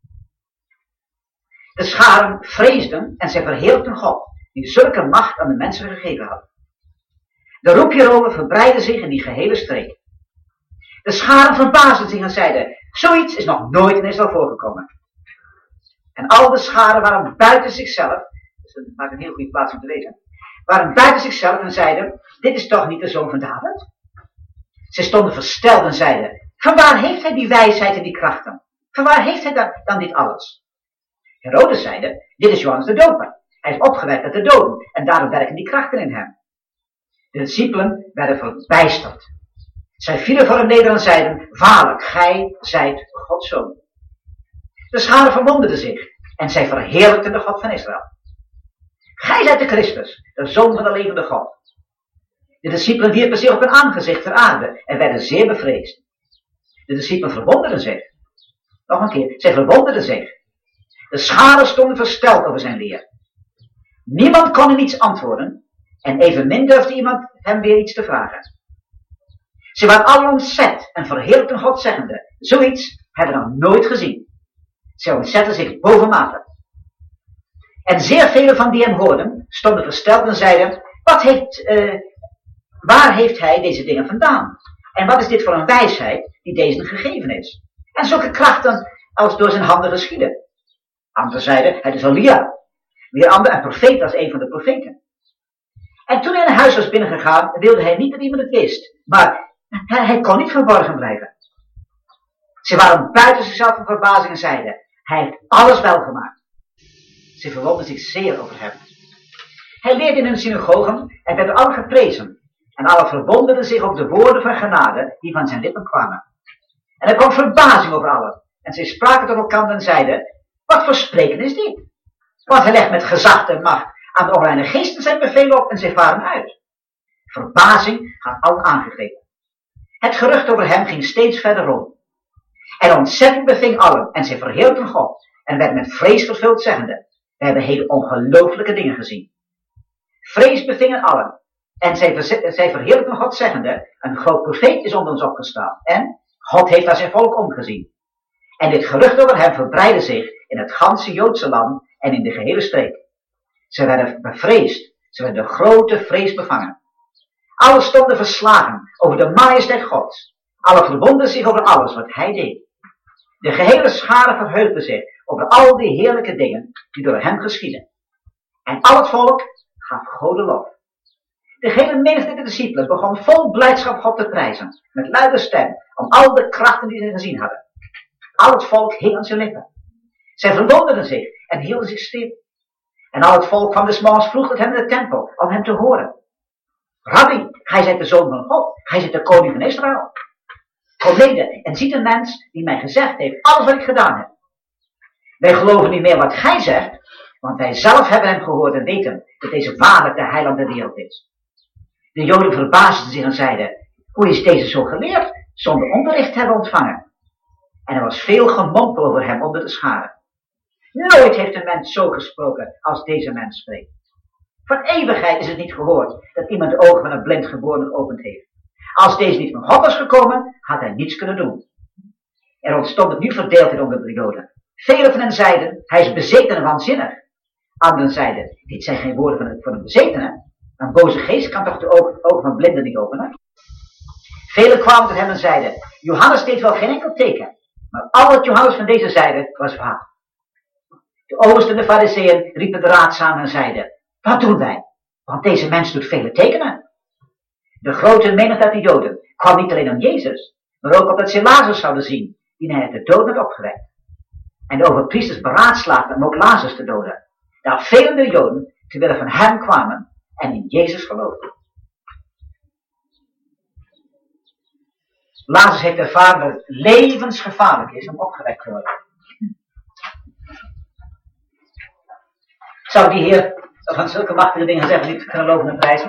De scharen vreesden en zij verheerlijkten God, die zulke macht aan de mensen gegeven had. De roep hierover verbreidde zich in die gehele streek. De scharen verbaasden zich en zeiden, zoiets is nog nooit in Israël voorgekomen. En al de scharen waren buiten zichzelf, dus dat maakt een heel goede plaats om te weten, waren buiten zichzelf en zeiden, dit is toch niet de zoon van David? Zij stonden versteld en zeiden, vanwaar heeft hij die wijsheid en die krachten? Vanwaar heeft hij dan, dan dit alles? Herodes zeide, dit is Johannes de Doper. Hij is opgewekt uit de doden en daarom werken die krachten in hem. De discipelen werden verbijsterd. Zij vielen voor hem neder en zeiden, waarlijk, gij zijt Gods zoon. De scharen verwonderden zich en zij verheerlijkten de God van Israël. Gij zijt de Christus, de zoon van de levende God. De discipelen wierpen zich op hun aangezicht ter aarde en werden zeer bevreesd. De discipelen verwonderden zich. Nog een keer, zij verwonderden zich. De De scharen stonden versteld over zijn leer. Niemand kon hem iets antwoorden en evenmin durfde iemand hem weer iets te vragen. Ze waren allen ontzet en verheerlijkten God zeggende, zoiets hebben we nog nooit gezien. Ze ontzetten zich bovenmate. En zeer velen van die hem hoorden, stonden versteld en zeiden, wat heeft, uh, waar heeft hij deze dingen vandaan? En wat is dit voor een wijsheid die deze gegeven is? En zulke krachten als door zijn handen geschieden. Anderen zeiden, het is Elia. Weer anderen, een profeet als een van de profeten. En toen hij in het huis was binnengegaan, wilde hij niet dat iemand het wist. Maar hij, hij kon niet verborgen blijven. Ze waren buiten zichzelf van verbazing en zeiden, hij heeft alles wel gemaakt. Ze verwonderden zich zeer over hem. Hij leerde in hun synagogen en werd allen geprezen. En allen verwonderden zich over de woorden van genade die van zijn lippen kwamen. En er kwam verbazing over allen. En zij spraken tot elkaar en zeiden, wat voor spreken is dit? Want hij legt met gezag en macht aan de onreine geesten zijn bevelen op en zij varen uit. Verbazing had allen aangegrepen. Het gerucht over hem ging steeds verder rond. En ontzetting beving allen en zij verheerlijkten God en werd met vrees vervuld zeggende, we hebben hele ongelooflijke dingen gezien. Vrees bevingen allen en zij, zij verheerlijkten God zeggende, een groot profeet is onder ons opgestaan en God heeft naar zijn volk omgezien. En dit gerucht over hem verbreidde zich in het ganse Joodse land en in de gehele streek. Ze werden bevreesd, ze werden de grote vrees bevangen. Alle stonden verslagen over de majesteit Gods. Alle verwonderden zich over alles wat hij deed. De gehele schare verheugde zich over al die heerlijke dingen die door hem geschieden. En al het volk gaf God de lof. De gehele menigte discipelen begon vol blijdschap God te prijzen, met luide stem, om al de krachten die ze gezien hadden. Al het volk hing aan zijn lippen. Zij verwonderden zich en hielden zich stil. En al het volk kwam des morgens vroeg tot hem in de tempel, om hem te horen. Rabbi, gij zijt de zoon van God, gij zijt de koning van Israël. Kom mede en ziet een mens die mij gezegd heeft alles wat ik gedaan heb. Wij geloven niet meer wat gij zegt, want wij zelf hebben hem gehoord en weten dat deze waarlijk de heiland der wereld is. De Joden verbaasden zich en zeiden, hoe is deze zo geleerd, zonder onderricht te hebben ontvangen? En er was veel gemompel over hem onder de scharen. Nooit heeft een mens zo gesproken als deze mens spreekt. Van eeuwigheid is het niet gehoord dat iemand de ogen van een blind geborene geopend heeft. Als deze niet van God was gekomen, had hij niets kunnen doen. Er ontstond een nieuw verdeeldheid onder de Joden. Velen van hen zeiden, hij is bezeten en waanzinnig. Anderen zeiden, dit zijn geen woorden van een, van een bezetene. Een boze geest kan toch de ogen, ogen van blinden niet openen? Velen kwamen tot hem en zeiden, Johannes deed wel geen enkel teken. Maar al wat Johannes van deze zeide, was waar. De oversten en de fariseeën riepen de raad samen en zeiden, wat doen wij? Want deze mens doet vele tekenen. De grote menigte uit de Joden kwam niet alleen om Jezus, maar ook opdat ze Lazarus zouden zien, die hij uit de dood had opgewekt. En de overpriesters beraadslaagden om ook Lazarus te doden. Daar velen de Joden terwille van hem kwamen en in Jezus geloofden. Lazarus heeft ervaren dat het levensgevaarlijk is om opgewekt te worden. Zou die Heer van zulke machtige dingen zeggen niet kunnen loven en prijzen?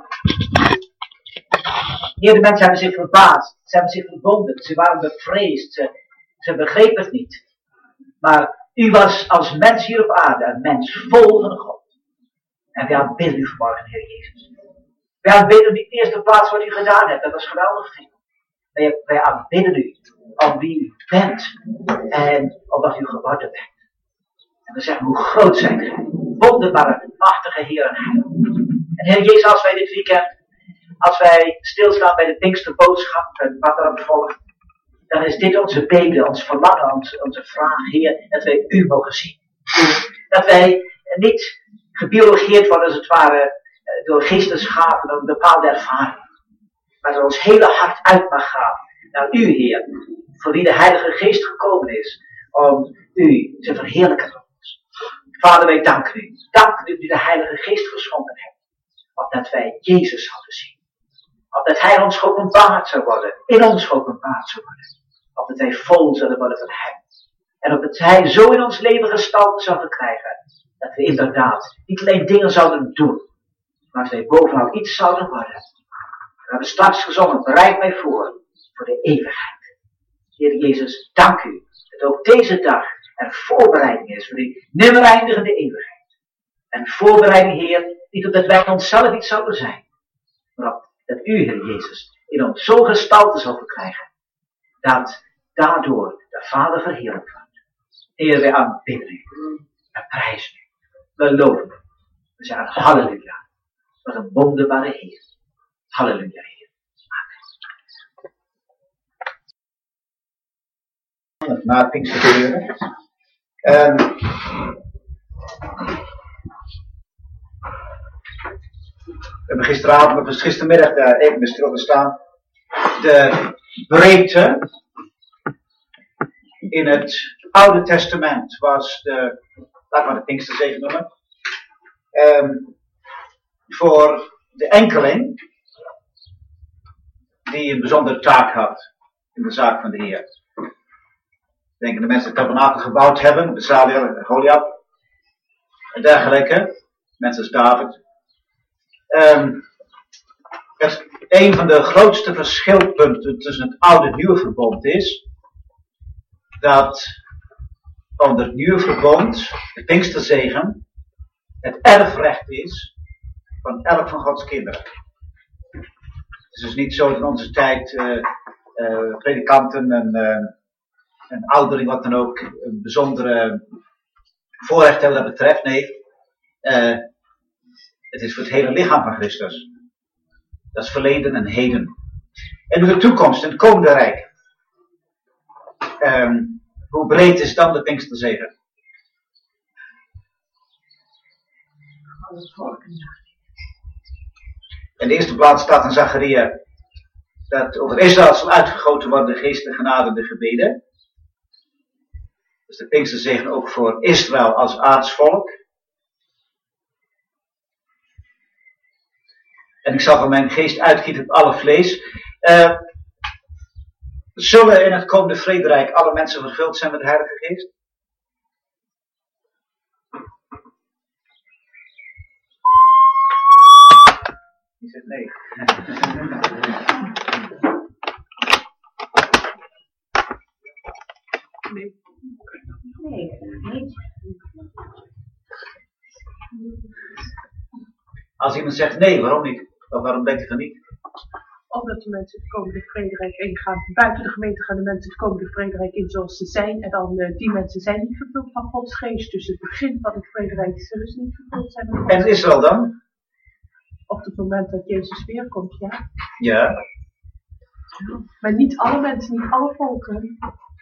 Heer, de mensen hebben zich verbaasd, ze hebben zich verwonderd, ze waren bevreesd, ze, ze begrepen het niet. Maar u was als mens hier op aarde een mens vol van God. En wij aanbidden u vanmorgen, Heer Jezus. Wij aanbidden u niet in de eerste plaats wat u gedaan hebt, dat was geweldig. Wij, wij aanbidden u om wie u bent en om wat u geworden bent. En we zeggen, hoe groot zijn gij, wonderbare, machtige Heer en Heil. En Heer Jezus, als wij dit weekend, als wij stilstaan bij de Pinksterboodschap en wat er aan volgt, dan is dit onze bede, ons verlangen, onze, onze vraag, Heer, dat wij u mogen zien. Dat wij niet gebiologeerd worden, als het ware, door geestesgaven, door een bepaalde ervaring. Maar dat ons hele hart uit mag gaan naar u, Heer, voor wie de Heilige Geest gekomen is, om u te verheerlijken door ons. Vader, wij danken u. Dank u dat u de Heilige Geest geschonken hebt, opdat wij Jezus zouden zien. Opdat hij ons geopenbaard zou worden, in ons geopenbaard zou worden. Opdat wij vol zullen worden van hem. En opdat hij zo in ons leven gestalte zou verkrijgen, dat we inderdaad niet alleen dingen zouden doen, maar dat wij bovenal iets zouden worden. We hebben straks gezongen, bereid mij voor, voor de eeuwigheid. Heer Jezus, dank u, dat ook deze dag een voorbereiding is voor die nimmer eindigende eeuwigheid. Een voorbereiding, Heer, niet omdat wij onszelf iets zouden zijn, maar op dat u, Heer Jezus, in ons zo gestalte zal verkrijgen, dat daardoor de Vader verheerlijkt wordt. Heer, wij aanbidden u, we prijzen u, we loven u, we zeggen halleluja, wat een wonderbare Heer. Halleluja, Heer. Amen.
Na het Pinkstergebeuren. Um, we hebben gisteravond, of gistermiddag daar even bij stilgestaan. De breedte in het Oude Testament was de, laat maar de Pinksterzegen noemen, um, voor de enkeling die een bijzondere taak had in de zaak van de Heer. Denken de mensen die het tabernakel gebouwd hebben, Bezaliel, Goliath en dergelijke, mensen als David. Um, het, een van de grootste verschilpunten tussen het oude en nieuwe verbond is dat onder het nieuwe verbond, de Pinksterzegen, het erfrecht is van elk van Gods kinderen. Het is dus niet zo dat in onze tijd uh, uh, predikanten en, uh, en oudering, wat dan ook, een bijzondere voorrecht hebben dat betreft. Nee, uh, het is voor het hele lichaam van Christus. Dat is verleden en heden. En in de toekomst, in het komende rijk. Um, hoe breed is dan de Pinksterzegen? In de eerste plaats staat in Zacharia dat over Israël zal uitgegoten worden de geest, de genade en de gebeden. Dus de Pinksterzegen ook voor Israël als aardsvolk. En ik zal van mijn geest uitgieten op alle vlees. Uh, zullen in het komende vrederijk alle mensen vervuld zijn met de Heilige Geest? Die zegt nee.
Nee. Nee, niet.
Als iemand zegt nee, waarom niet? Of waarom denkt u van niet?
Omdat de mensen het komende vrederijk ingaan. Buiten de gemeente gaan de mensen het komende vrederijk in zoals ze zijn. En dan uh, die mensen zijn niet vervuld van Gods geest. Dus het begin van het vrederijk zullen ze niet vervuld zijn met Gods
En Israël dan?
Op het moment dat Jezus weer komt, ja.
Ja.
Maar niet alle mensen, niet alle volken.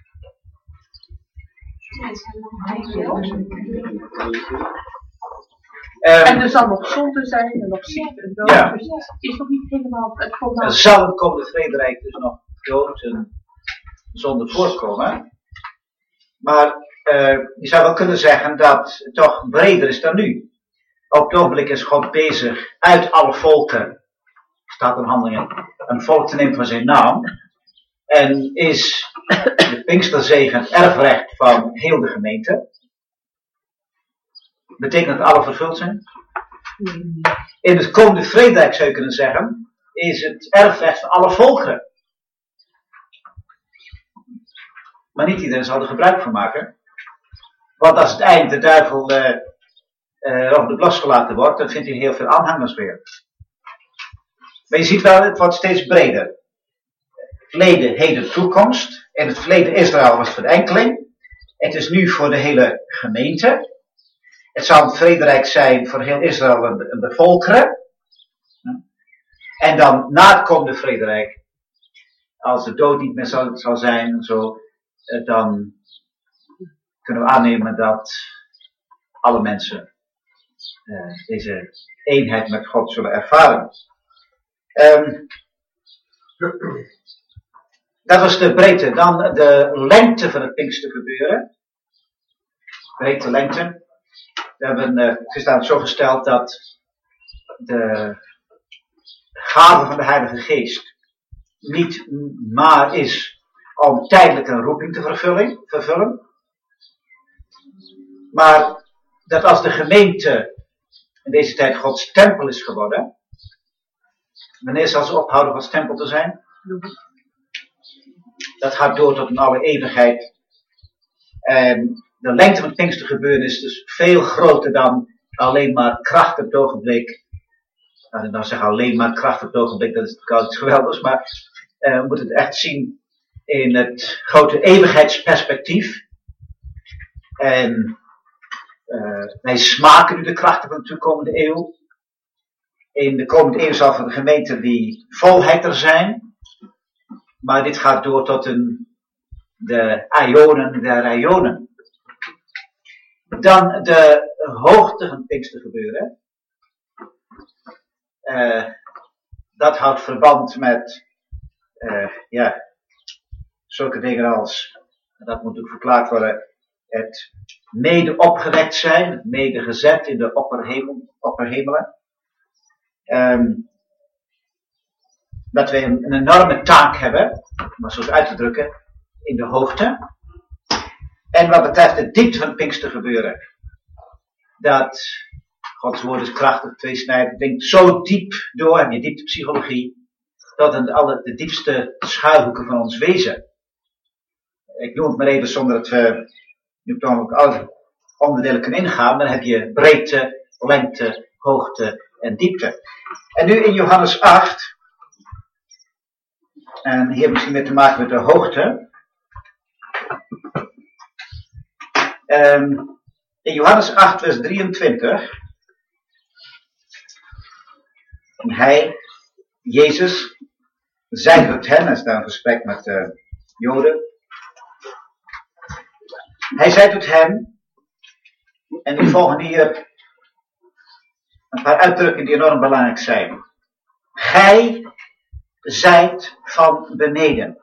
Um,
en er zal nog zonde zijn en nog ziekte en dood.
Ja.
Dus het is nog niet helemaal het volmaakt.
Er zal in het komende vrederijk dus nog dood en zonde voorkomen. Maar uh, je zou wel kunnen zeggen dat het toch breder is dan nu. Op het ogenblik is God bezig uit alle volken, staat in Handelingen, een volk te nemen van zijn naam. En is de Pinksterzegen het erfrecht van heel de gemeente. Betekent dat alle vervuld zijn? In het komende vrederijk zou je kunnen zeggen, is het erfrecht van alle volkeren. Maar niet iedereen zal er gebruik van maken. Want als het eind de duivel uh, uh, over de blas gelaten wordt, dan vindt hij heel veel aanhangers weer. Maar je ziet wel, het wordt steeds breder. Verleden, heden, toekomst. In het verleden Israël was het voor de enkeling. Het is nu voor de hele gemeente. Het zal het vrederijk zijn voor heel Israël en de, en de volkeren. En dan na het komende vrederijk, als de dood niet meer zal, zal zijn en zo, dan kunnen we aannemen dat alle mensen uh, deze eenheid met God zullen ervaren. Um, dat was de breedte. Dan de lengte van het Pinkstergebeuren. Breedte, lengte. We hebben uh, gisteren zo gesteld dat de gave van de Heilige Geest niet maar is om tijdelijk een roeping te vervullen, vervullen. Maar dat als de gemeente in deze tijd Gods tempel is geworden, wanneer zal ze ophouden Gods tempel te zijn? Dat gaat door tot in alle eeuwigheid. En de lengte van het Pinkstergebeuren is dus veel groter dan alleen maar kracht op het ogenblik. Als ik nou zeg alleen maar kracht op het ogenblik, dat is natuurlijk iets geweldigs, maar uh, we moeten het echt zien in het grote eeuwigheidsperspectief. En uh, wij smaken nu de krachten van de toekomende eeuw. In de komende eeuw zal voor de gemeente die volheid er zijn. Maar dit gaat door tot een, de aionen der aionen. Dan de hoogte van het Pinkstergebeuren. Uh, dat houdt verband met uh, ja, zulke dingen als, dat moet ook verklaard worden, het mede opgewekt zijn, het mede gezet in de opperhemel, opperhemelen. Um, dat we een, een enorme taak hebben, om het zo uit te drukken, in de hoogte. En wat betreft de diepte van het Pinkstergebeuren, dat Gods woord is krachtig, tweesnijdend, dringt zo diep door, en je dieptepsychologie, dat in alle, de diepste schuilhoeken van ons wezen. Ik noem het maar even zonder dat we nu dan ook alle onderdelen kunnen ingaan, dan heb je breedte, lengte, hoogte en diepte. En nu in Johannes acht, en hier misschien mee te maken met de hoogte. Um, in Johannes acht vers drieëntwintig. En hij, Jezus, zei tot hen, er staat een gesprek met de Joden. Hij zei tot hen, en die volgen hier een paar uitdrukkingen die enorm belangrijk zijn. Gij zijt van beneden.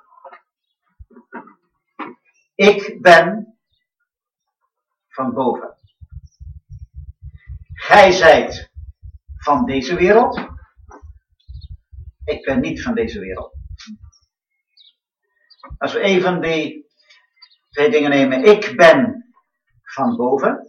Ik ben van boven. Gij zijt van deze wereld. Ik ben niet van deze wereld. Als we even die twee dingen nemen. Ik ben van boven.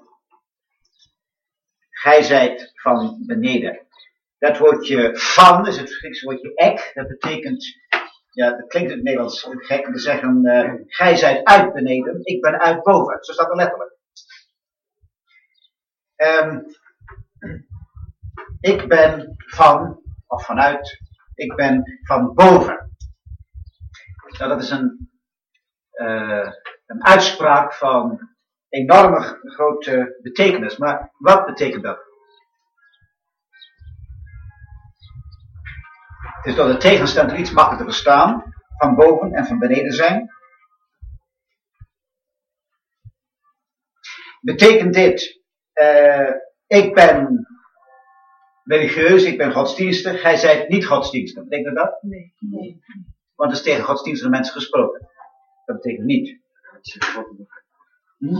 Gij zijt van beneden. Dat woordje van is het Griekse woordje ek. Dat betekent, ja, dat klinkt in het Nederlands gek om te zeggen, uh, gij zijt uit beneden, ik ben uit boven. Zo staat het letterlijk. Um, ik ben van, of vanuit, ik ben van boven. Nou, dat is een, uh, een uitspraak van enorme grote betekenis. Maar wat betekent dat? Het is door de tegenstelling iets makkelijker te verstaan, van boven en van beneden zijn. Betekent dit, uh, ik ben religieus, ik ben godsdienstig, gij zijt niet godsdienstig. Betekent dat?
Nee, nee.
Want het is tegen godsdienstige mensen gesproken. Dat betekent niet. Hm?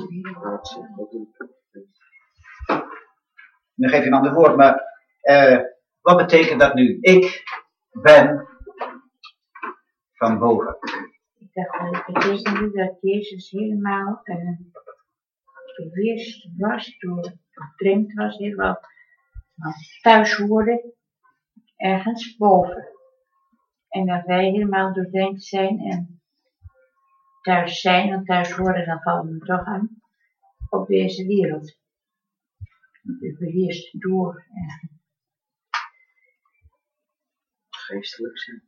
Nu geef je een ander woord, maar uh, wat betekent dat nu? Ik ben van boven.
Ik dacht, dat betekende dat Jezus helemaal uh, bewust was, door gedrenkt was, helemaal thuis hoorde, ergens boven. En dat wij helemaal doordrenkt zijn en thuis zijn, en thuis horen, dan vallen we toch aan, op deze wereld. Dus beheerst door. Uh,
Geestelijk zijn.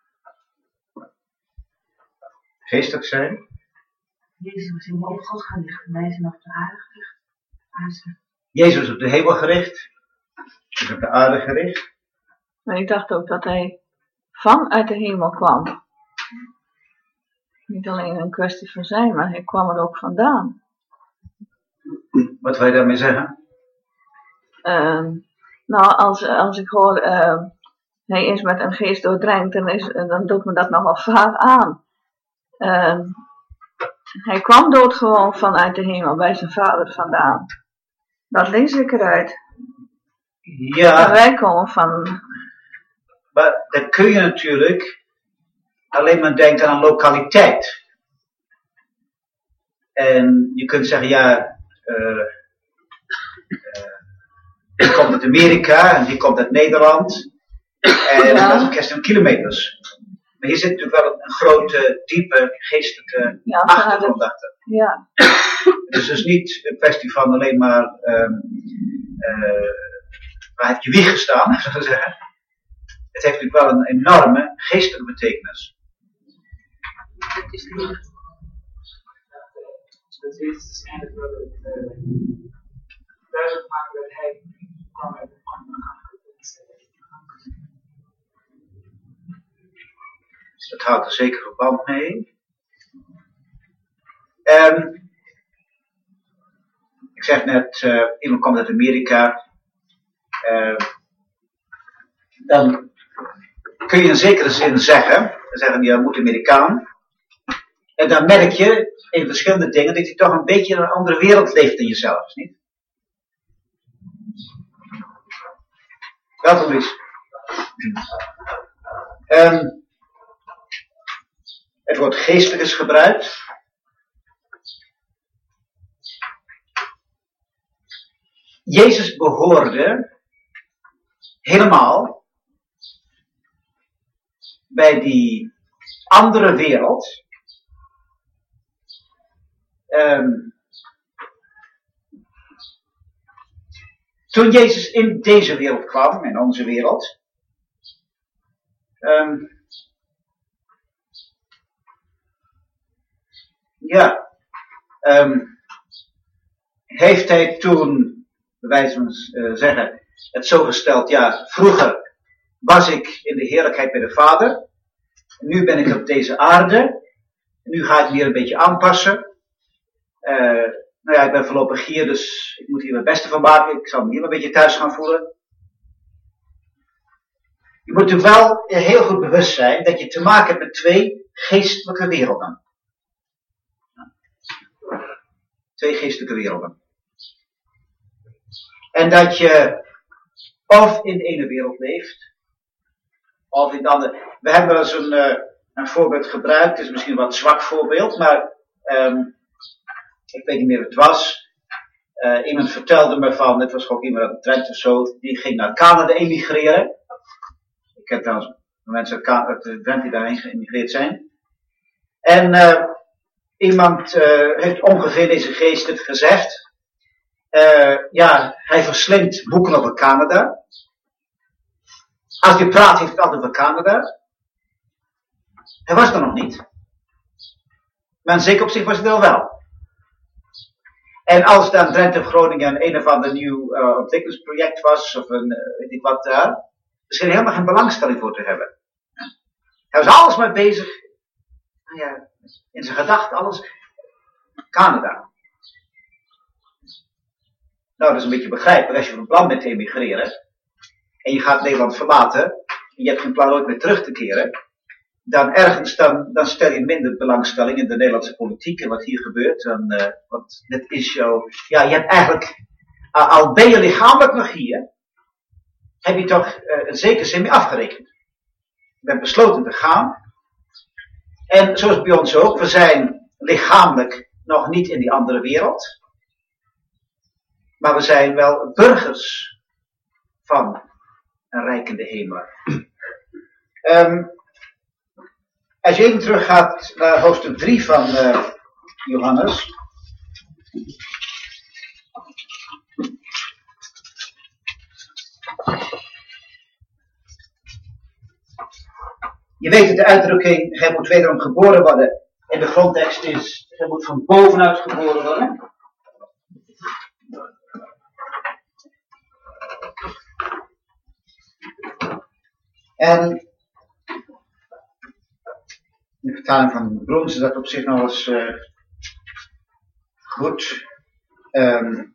Geestelijk zijn?
Jezus was helemaal op God gericht en wij zijn op de aarde gericht.
Jezus is op de hemel gericht. Is op de aarde gericht.
Maar ik dacht ook dat hij vanuit de hemel kwam. Niet alleen een kwestie van zijn, maar hij kwam er ook vandaan.
Wat wil je daarmee zeggen?
Uh, nou, als, als ik hoor, uh, hij is met een geest doordrenkt, dan, is, dan doet me dat nogal vaak aan. Uh, hij kwam doodgewoon vanuit de hemel, bij zijn vader vandaan. Dat lees ik eruit.
Ja.
En wij komen van...
Maar dan kun je natuurlijk alleen maar denken aan een lokaliteit. En je kunt zeggen, ja, uh, uh, die komt uit Amerika en die komt uit Nederland. En ja. Dat is een kwestie van kilometers. Maar hier zit natuurlijk wel een, een grote, diepe, geestelijke
ja,
achtergrond achter.
Ja.
Het is dus niet een kwestie van alleen maar, um, uh, waar heb je wieg gestaan, zou ik zeggen. Het heeft natuurlijk wel een enorme geestelijke betekenis.
Het is niet. Dat Jezus eigenlijk wel het uh, duidelijk maken dat hij kwam uit een andere
Dat houdt er zeker verband mee. Um, ik zeg net, uh, iemand komt uit Amerika. Uh, dan kun je in zekere zin zeggen, dan zeggen die, ja, moet Amerikaan. En dan merk je in verschillende dingen dat je toch een beetje in een andere wereld leeft dan jezelf, is niet? Welkom, Luis. Um, het woord geestelijk is gebruikt. Jezus behoorde helemaal bij die andere wereld. Um, toen Jezus in deze wereld kwam, in onze wereld, um, ja, um, heeft hij toen, bij wijze van uh, zeggen, het zo gesteld, ja, vroeger was ik in de heerlijkheid bij de Vader, nu ben ik op deze aarde, nu ga ik me hier een beetje aanpassen. Uh, nou ja, ik ben voorlopig hier, dus ik moet hier mijn beste van maken. Ik zal me hier een beetje thuis gaan voelen. Je moet natuurlijk wel heel goed bewust zijn dat je te maken hebt met twee geestelijke werelden. Twee geestelijke werelden. En dat je of in de ene wereld leeft, of in de andere. We hebben wel eens een, uh, een voorbeeld gebruikt, het is misschien een wat zwak voorbeeld, maar um, ik weet niet meer wat het was. Uh, iemand vertelde me van, het was ook iemand uit Drenthe of zo, die ging naar Canada emigreren. Ik heb trouwens mensen uit Drenthe die daarheen geëmigreerd zijn. En uh, iemand uh, heeft ongeveer deze geest het gezegd. Uh, ja, hij verslindt boeken over Canada. Als hij praat, heeft het altijd over Canada. Hij was er nog niet. Maar in zekere opzicht was hij er wel. En als dan Drenthe of Groningen een of ander nieuw uh, ontwikkelingsproject was, of een, uh, weet ik wat daar, uh, er scheen helemaal geen belangstelling voor te hebben. Ja. Hij was alles maar bezig, nou ja, in zijn gedachten, alles, Canada. Nou, dat is een beetje begrijpelijk, als je van plan bent te emigreren, en je gaat Nederland verlaten, en je hebt geen plan ooit meer terug te keren, dan ergens, dan, dan stel je minder belangstelling in de Nederlandse politiek en wat hier gebeurt. Dan, uh, want het is jouw, ja, je hebt eigenlijk, uh, al ben je lichamelijk nog hier, heb je toch uh, in zekere zin mee afgerekend. Je bent besloten te gaan. En zoals bij ons ook, we zijn lichamelijk nog niet in die andere wereld. Maar we zijn wel burgers van een rijkende hemel. Um, Als je even terug gaat naar hoofdstuk drie van uh, Johannes. Je weet dat de uitdrukking, hij moet wederom geboren worden. In de grondtekst is, hij moet van bovenuit geboren worden. En de vertaling van Broens is dat op zich nog eens uh, goed. Um,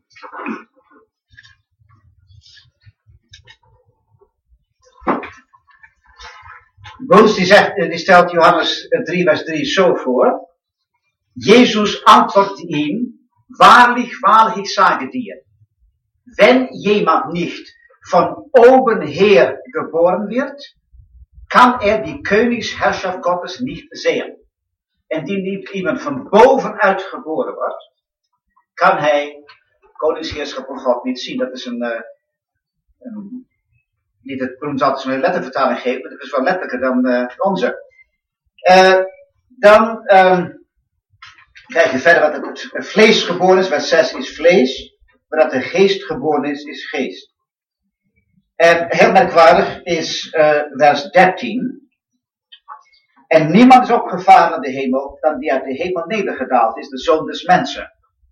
Broens die, zegt, die stelt Johannes drie vers drie zo voor. Jezus antwortete ihm, waarlich, waarlich, ich sage dir, wenn jemand nicht von oben her geboren wird, kan er die Königsherrschaft Gottes niet sehen. En die niet iemand van bovenuit geboren wordt, kan hij Koningsheerschap van God niet zien. Dat is een, uh, een niet het Broens altijd zo'n lettervertaling geeft, maar dat is wel letterlijker dan uh, onze. Uh, dan, um, krijg je verder wat het vlees geboren is, vers zes is vlees, maar dat de geest geboren is, is geest. En heel merkwaardig is uh, vers dertien. En niemand is opgevaren naar de hemel dan die uit de hemel nedergedaald is, de zoon des mensen.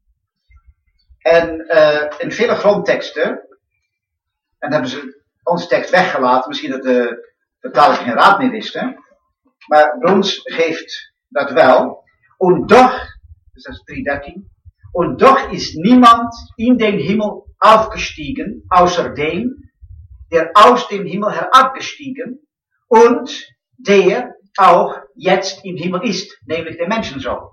En uh, in vele grondteksten, en dan hebben ze onze tekst weggelaten, misschien dat de vertalers geen raad meer wisten, maar Bruns geeft dat wel. Und doch, dus dat is drie dertien, und doch ist niemand in den Himmel aufgestiegen, außer dem, der aus dem Himmel herabgestiegen und der auch jetzt im Himmel ist, nämlich der Menschenzoon.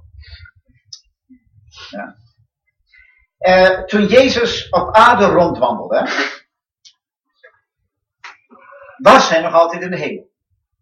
Ja. Uh, toen Jezus op aarde rondwandelde, was hij nog altijd in de hemel.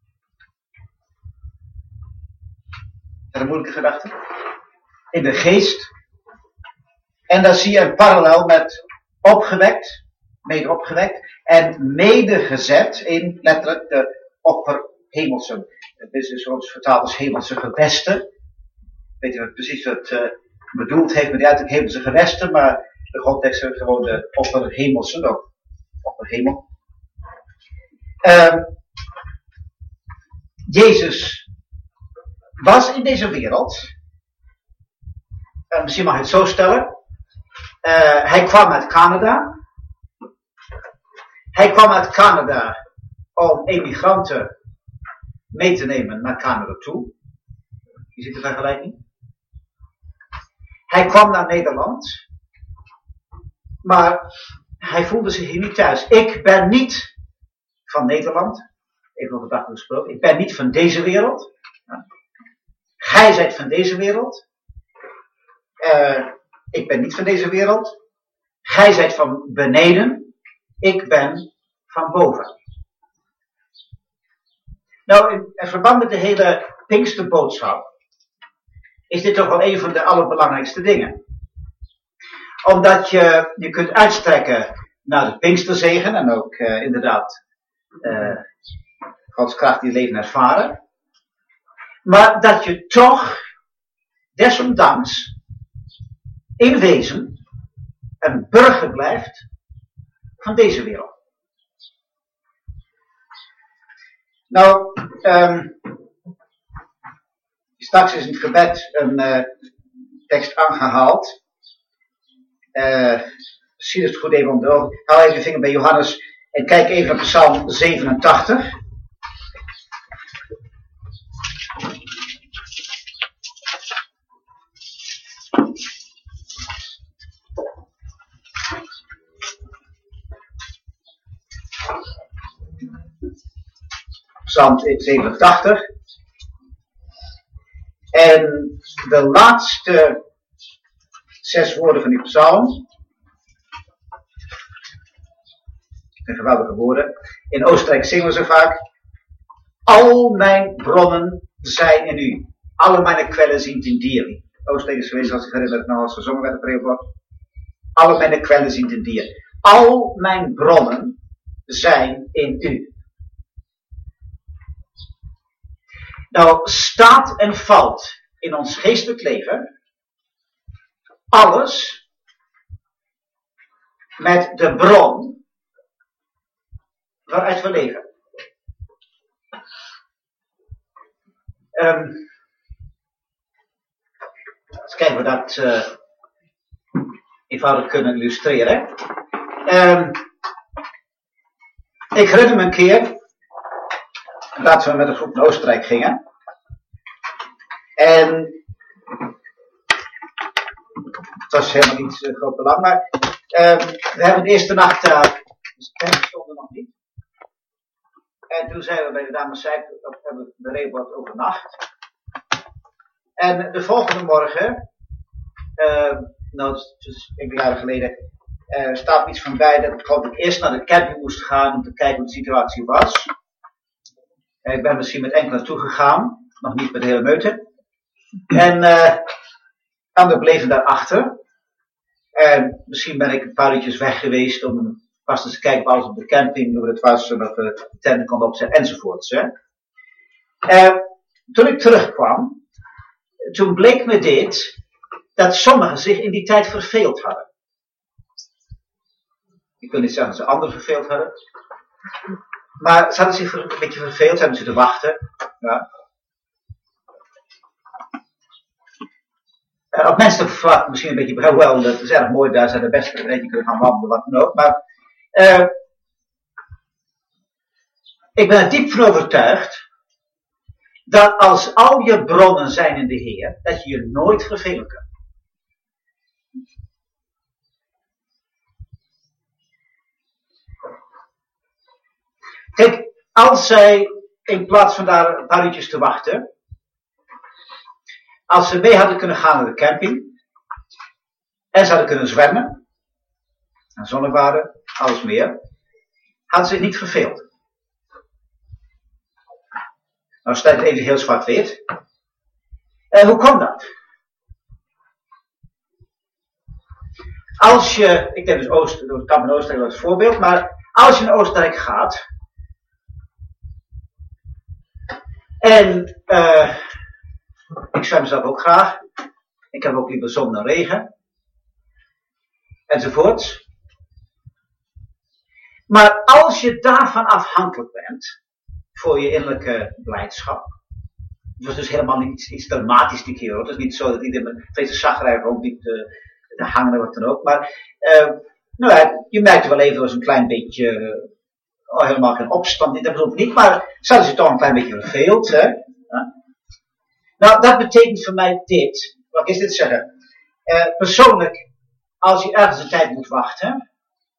Dat is een moeilijke gedachte. In de geest. En dan zie je een parallel met opgewekt, mede opgewekt en medegezet in letterlijk de opperhemelse. Het is dus ons vertaald als hemelse gewesten. Weet je precies wat uh, bedoeld heeft met die uitdrukking hemelse gewesten, maar de grondtekst is gewoon de opperhemelse, de opperhemel. Uh, Jezus was in deze wereld, uh, misschien mag ik het zo stellen, uh, hij kwam uit Canada. Hij kwam uit Canada om emigranten mee te nemen naar Canada toe. Je ziet de vergelijking. Hij kwam naar Nederland, maar hij voelde zich hier niet thuis. Ik ben niet van Nederland, even over dag gesproken, ik ben niet van deze wereld. Gij zijt van deze wereld. Uh, ik ben niet van deze wereld. Gij zijt van beneden. Ik ben van boven. Nou, in, in verband met de hele Pinksterboodschap is dit toch wel een van de allerbelangrijkste dingen. Omdat je je kunt uitstrekken naar de Pinksterzegen en ook uh, inderdaad uh, Gods kracht die leven ervaren. Maar dat je toch desondanks in wezen een burger blijft van deze wereld. Nou, um, straks is in het gebed een uh, tekst aangehaald. Uh, zie het goed even om de ogen. Hou even je vinger bij Johannes en kijk even naar Psalm zevenentachtig. Psalm zevenentachtig. En de laatste zes woorden van die psalm. Een geweldige woorden. In Oostenrijk zingen ze vaak. Al mijn bronnen zijn in u. Alle mijn kwellen zijn in dir. Oostenrijk is geweest als ik herinner het nou als gezongen werd op Reelbord. Alle mijn kwellen zijn in dir. Al mijn bronnen zijn in u. Nou, staat en valt in ons geestelijk leven alles met de bron waaruit we leven. Um, eens kijken of we dat uh, eenvoudig kunnen illustreren. Um, ik herinner me een keer dat we met een groep naar Oostenrijk gingen. En het was helemaal niet uh, groot belang, maar uh, we hebben de eerste nacht daar, uh, dus de tent stonden nog niet. En toen zijn we bij de dames Zijp, hebben we de Reelbord overnacht. En de volgende morgen, uh, nou dat is dus enkele jaren geleden, uh, staat iets van bij dat ik geloof ik eerst naar de camping moest gaan om te kijken hoe de situatie was. Uh, ik ben misschien met enkele naartoe gegaan, nog niet met de hele meute. En uh, anderen bleven daarachter. En misschien ben ik een paar uurtjes weg geweest om vast eens te kijken bij alles op de camping, hoe het was, zodat we de tenten konden opzetten enzovoorts. Hè. Uh, toen ik terugkwam, toen bleek me dit, dat sommigen zich in die tijd verveeld hadden. Ik wil niet zeggen dat ze anderen verveeld hadden. Maar ze hadden zich een beetje verveeld, ze hebben zitten wachten. Ja. Uh, op mensen verwachten misschien een beetje, wel, dat is erg mooi, daar zijn de beste een beetje kunnen gaan wandelen, wat dan ook. Maar uh, ik ben er diep van overtuigd dat als al je bronnen zijn in de Heer, dat je je nooit vervelen kunt. Kijk, als zij in plaats van daar een paar uurtjes te wachten, als ze mee hadden kunnen gaan naar de camping, en ze hadden kunnen zwemmen, en zonnebaden, alles meer, hadden ze zich niet verveeld. Nou staat het even heel zwart-wit. En hoe komt dat? Als je, ik neem dus Oost, het kamp in Oostenrijk als voorbeeld, maar als je naar Oostenrijk gaat, en uh, ik zwem zelf ook graag, ik heb ook liever zon dan regen, enzovoort. Maar als je daarvan afhankelijk bent, voor je innerlijke blijdschap. Het was dus helemaal niet iets, iets dramatisch die keer hoor. Het is niet zo dat iedereen met deze zagrij ook niet te uh, hangen of wat dan ook. Maar uh, nou ja, je merkte wel even, er was een klein beetje, uh, oh, helemaal geen opstand, dat bedoel ik niet, maar ze hadden zich toch een klein beetje verveeld. Hè? Ja. Nou, dat betekent voor mij dit. Wat is dit zeggen? Uh, persoonlijk, als je ergens een tijd moet wachten,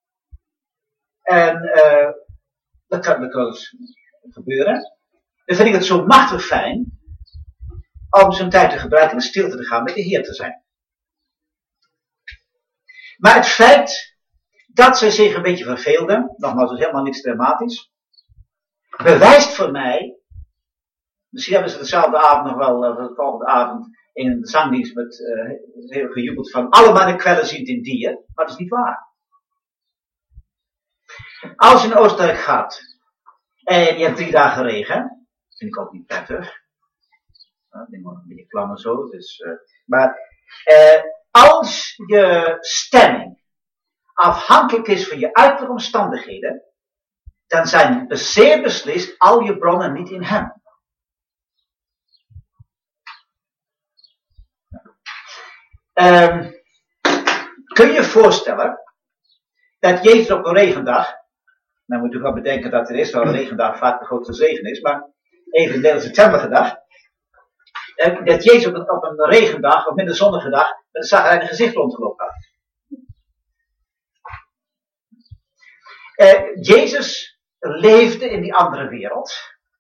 en uh, dat kan dikwijls gebeuren, dan vind ik het zo machtig fijn om zo'n tijd te gebruiken en stilte te gaan met de Heer te zijn. Maar het feit dat zij zich een beetje verveelden, nogmaals, is helemaal niets dramatisch, bewijst voor mij, misschien hebben ze dezelfde avond nog wel, uh, de volgende avond, in een zangdienst met uh, heel gejubeld van allemaal de kwellen ziet in dier, maar dat is niet waar. Als je in Oostenrijk gaat en je hebt drie dagen regen, vind ik ook niet prettig. Nou, ik denk maar een beetje klam en zo. Dus, uh, maar uh, als je stemming afhankelijk is van je uiterlijke omstandigheden, dan zijn zeer beslist al je bronnen niet in hem. Um, kun je je voorstellen dat Jezus op een regendag, nou moet u wel bedenken dat er is, wel een regendag vaak de grootste zegen is, maar even in de september gedacht, dat Jezus op een, op een regendag, of minder zonnige dag, met een zagrijnig gezicht rondgelopen had. Uh, Jezus leefde in die andere wereld.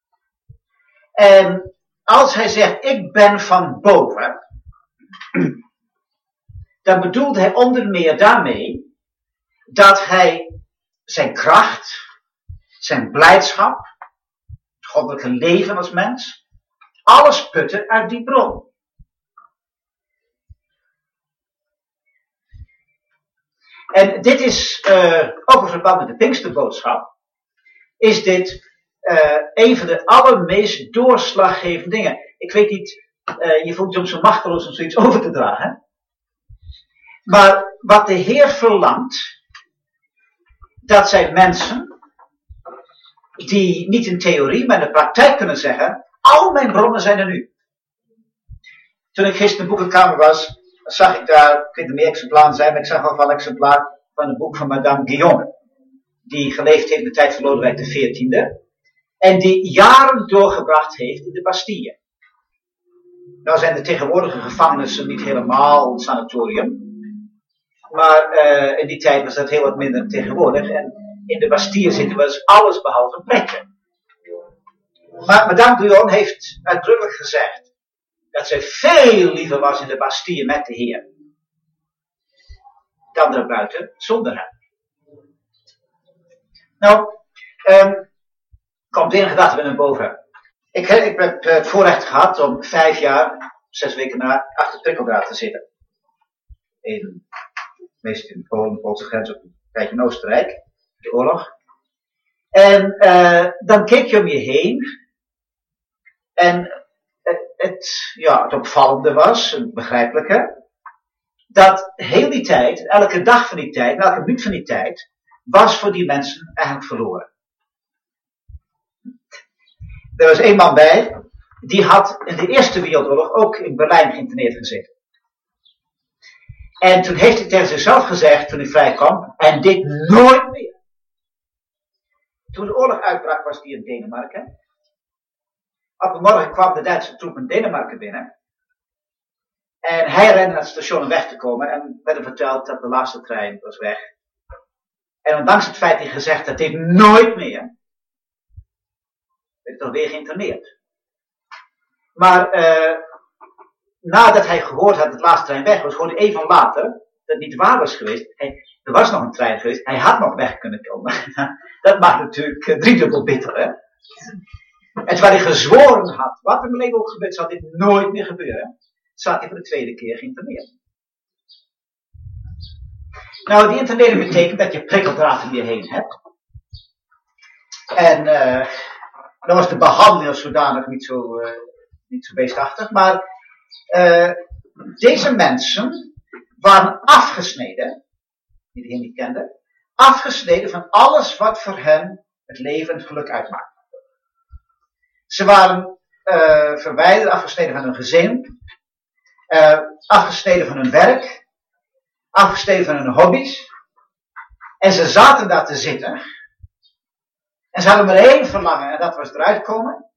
En als hij zegt, ik ben van boven, dan bedoelde hij onder meer daarmee dat hij zijn kracht, zijn blijdschap, het goddelijke leven als mens, alles putte uit die bron. En dit is, uh, ook in verband met de Pinksterboodschap, is dit uh, een van de allermeest doorslaggevende dingen. Ik weet niet, uh, je voelt je soms zo machteloos om zoiets over te dragen. Maar wat de Heer verlangt, dat zijn mensen die niet in theorie, maar in de praktijk kunnen zeggen, al mijn bronnen zijn er nu. Toen ik gisteren in de boekenkamer was, zag ik daar, ik weet niet meer exemplaren zijn, maar ik zag al wel een exemplaar van het boek van Madame Guyon, die geleefd heeft in de tijd van Lodewijk de veertiende, en die jaren doorgebracht heeft in de Bastille. Nou zijn de tegenwoordige gevangenissen niet helemaal een sanatorium, maar uh, in die tijd was dat heel wat minder dan tegenwoordig, en in de Bastille zitten was alles behalve een pretje. Maar Madame Guyon heeft uitdrukkelijk gezegd dat zij veel liever was in de Bastille met de Heer dan daarbuiten zonder hem. Nou, um, komt weer een gedachte bij naar boven. Ik, ik heb het voorrecht gehad om vijf jaar, zes weken na, achter het prikkeldraad te zitten. In, meestal in Polen, de Poolse grens, op een tijdje in Oostenrijk, de oorlog. En uh, dan keek je om je heen. En het, het, ja, het opvallende was, het begrijpelijke, dat heel die tijd, elke dag van die tijd, elke minuut van die tijd, was voor die mensen eigenlijk verloren. Er was één man bij, die had in de Eerste Wereldoorlog ook in Berlijn geïnterneerd gezeten. En toen heeft hij tegen zichzelf gezegd, toen hij vrijkwam, en dit nooit meer. Toen de oorlog uitbrak was hij in Denemarken. Op een morgen kwam de Duitse troep in Denemarken binnen. En hij rende naar het station om weg te komen en werd hem verteld dat de laatste trein was weg. En ondanks het feit dat hij gezegd had, dit nooit meer, werd hij toch weer geïnterneerd. Maar uh, nadat hij gehoord had dat de laatste trein weg was, hoorde hij even later dat het niet waar was geweest. Hij, er was nog een trein geweest, hij had nog weg kunnen komen. Dat maakt natuurlijk uh, driedubbel bitter, hè. En terwijl hij gezworen had, wat er in mijn leven ook gebeurt, zal dit nooit meer gebeuren, zat hij voor de tweede keer geïnterneerd. Nou, die internering betekent dat je prikkeldraad om je heen hebt. En uh, dan was de behandeling als zodanig niet zo, uh, niet zo beestachtig, maar uh, deze mensen waren afgesneden, die de Heer niet kende, afgesneden van alles wat voor hen het leven en het geluk uitmaakt. Ze waren uh, verwijderd, afgesneden van hun gezin, uh, afgesneden van hun werk, afgesneden van hun hobby's. En ze zaten daar te zitten. En ze hadden maar één verlangen, en dat was eruit komen.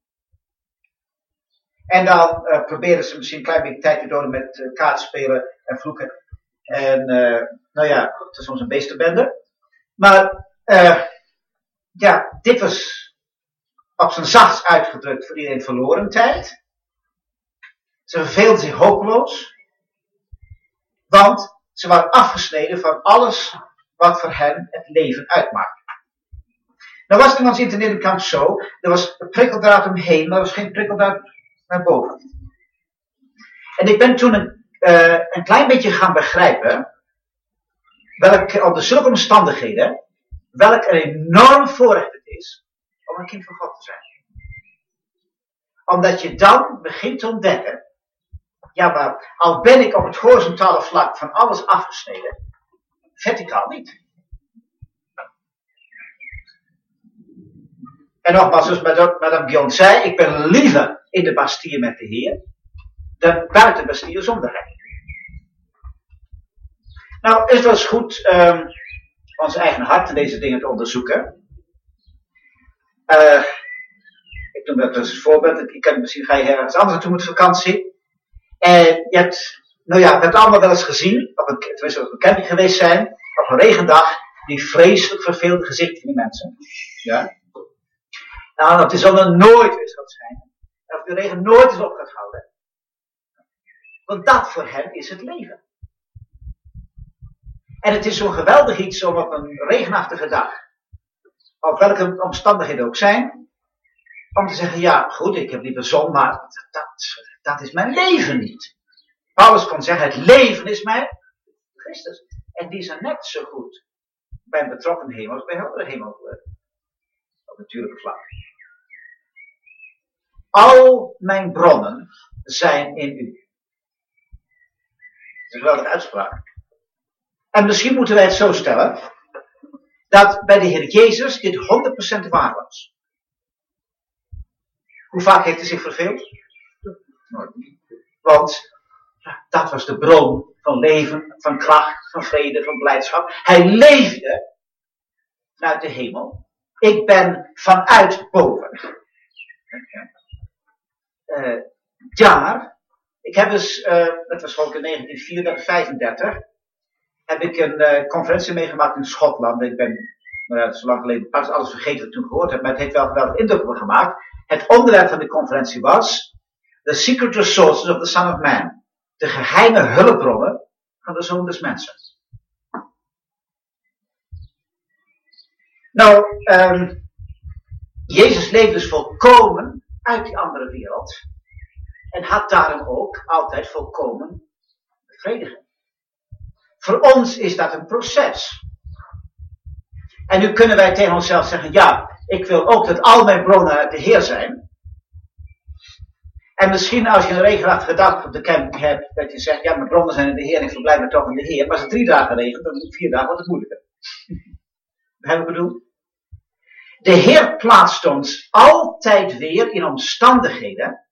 En dan uh, probeerden ze misschien een klein beetje tijd te doden met uh, kaartspelen en vloeken. En uh, nou ja, het is soms een beestenbende. Maar uh, ja, dit was op zijn zachtst uitgedrukt voor iedereen verloren tijd. Ze verveelden zich hopeloos. Want ze waren afgesneden van alles wat voor hen het leven uitmaakte. Nou was het in ons internetkamp zo, er was een prikkeldraad omheen, maar er was geen prikkeldraad naar boven. En ik ben toen een, uh, een klein beetje gaan begrijpen, welk, onder zulke omstandigheden, welk een enorm voorrecht het is om een kind van God te zijn. Omdat je dan begint te ontdekken, ja maar al ben ik op het horizontale vlak van alles afgesneden, verticaal niet. En nogmaals, zoals madame Guyon zei, ik ben liever in de Bastille met de Heer, dan buiten de Bastille zonder hem. Nou, is het wel eens goed um, ons eigen hart in deze dingen te onderzoeken. Uh, ik noem dat als voorbeeld, ik kan, misschien ga je ergens anders naartoe met vakantie. En je hebt, nou ja, we hebben allemaal wel eens gezien, op een, tenminste op een camping geweest zijn, op een regendag, die vreselijk verveelde gezichten van die mensen. Ja. Nou, dat de zon er nooit weer gaat schijnen. En of de regen nooit eens op gaat houden. Want dat voor hen is het leven. En het is zo'n geweldig iets om op een regenachtige dag, op welke omstandigheden ook zijn, om te zeggen, ja goed, ik heb liever zon, maar dat, dat, dat is mijn leven niet. Paulus kon zeggen, het leven is mijn Christus. En die is er net zo goed bij een betrokken hemel als bij een heldere hemel op natuurlijke vlak. Al mijn bronnen zijn in u. Dat is een geweldige uitspraak. En misschien moeten wij het zo stellen, dat bij de Heer Jezus dit honderd procent waar was. Hoe vaak heeft hij zich verveeld? Want dat was de bron van leven, van kracht, van vrede, van blijdschap. Hij leefde vanuit de hemel. Ik ben vanuit boven. Uh, daar, ik heb dus, uh, dat was volgens in negentien vierendertig, vijfendertig, heb ik een uh, conferentie meegemaakt in Schotland. Ik ben, nou ja, dat is zo lang geleden, alles, alles vergeten wat ik toen gehoord heb, maar het heeft wel geweldig indruk op me gemaakt. Het onderwerp van de conferentie was The Secret Resources of the Son of Man. De geheime hulpbronnen van de Zoon des Mensen. Nou, um, Jezus leefde dus volkomen uit die andere wereld. En had daarom ook altijd volkomen bevrediging. Voor ons is dat een proces. En nu kunnen wij tegen onszelf zeggen, ja, ik wil ook dat al mijn bronnen uit de Heer zijn. En misschien als je een regenachtige dag op de camping hebt, dat je zegt, ja, mijn bronnen zijn in de Heer en ik verblijf me toch in de Heer. Maar als het drie dagen regent, dan vier dagen wordt het moeilijker. Begrijp je wat ik bedoel? De Heer plaatst ons altijd weer in omstandigheden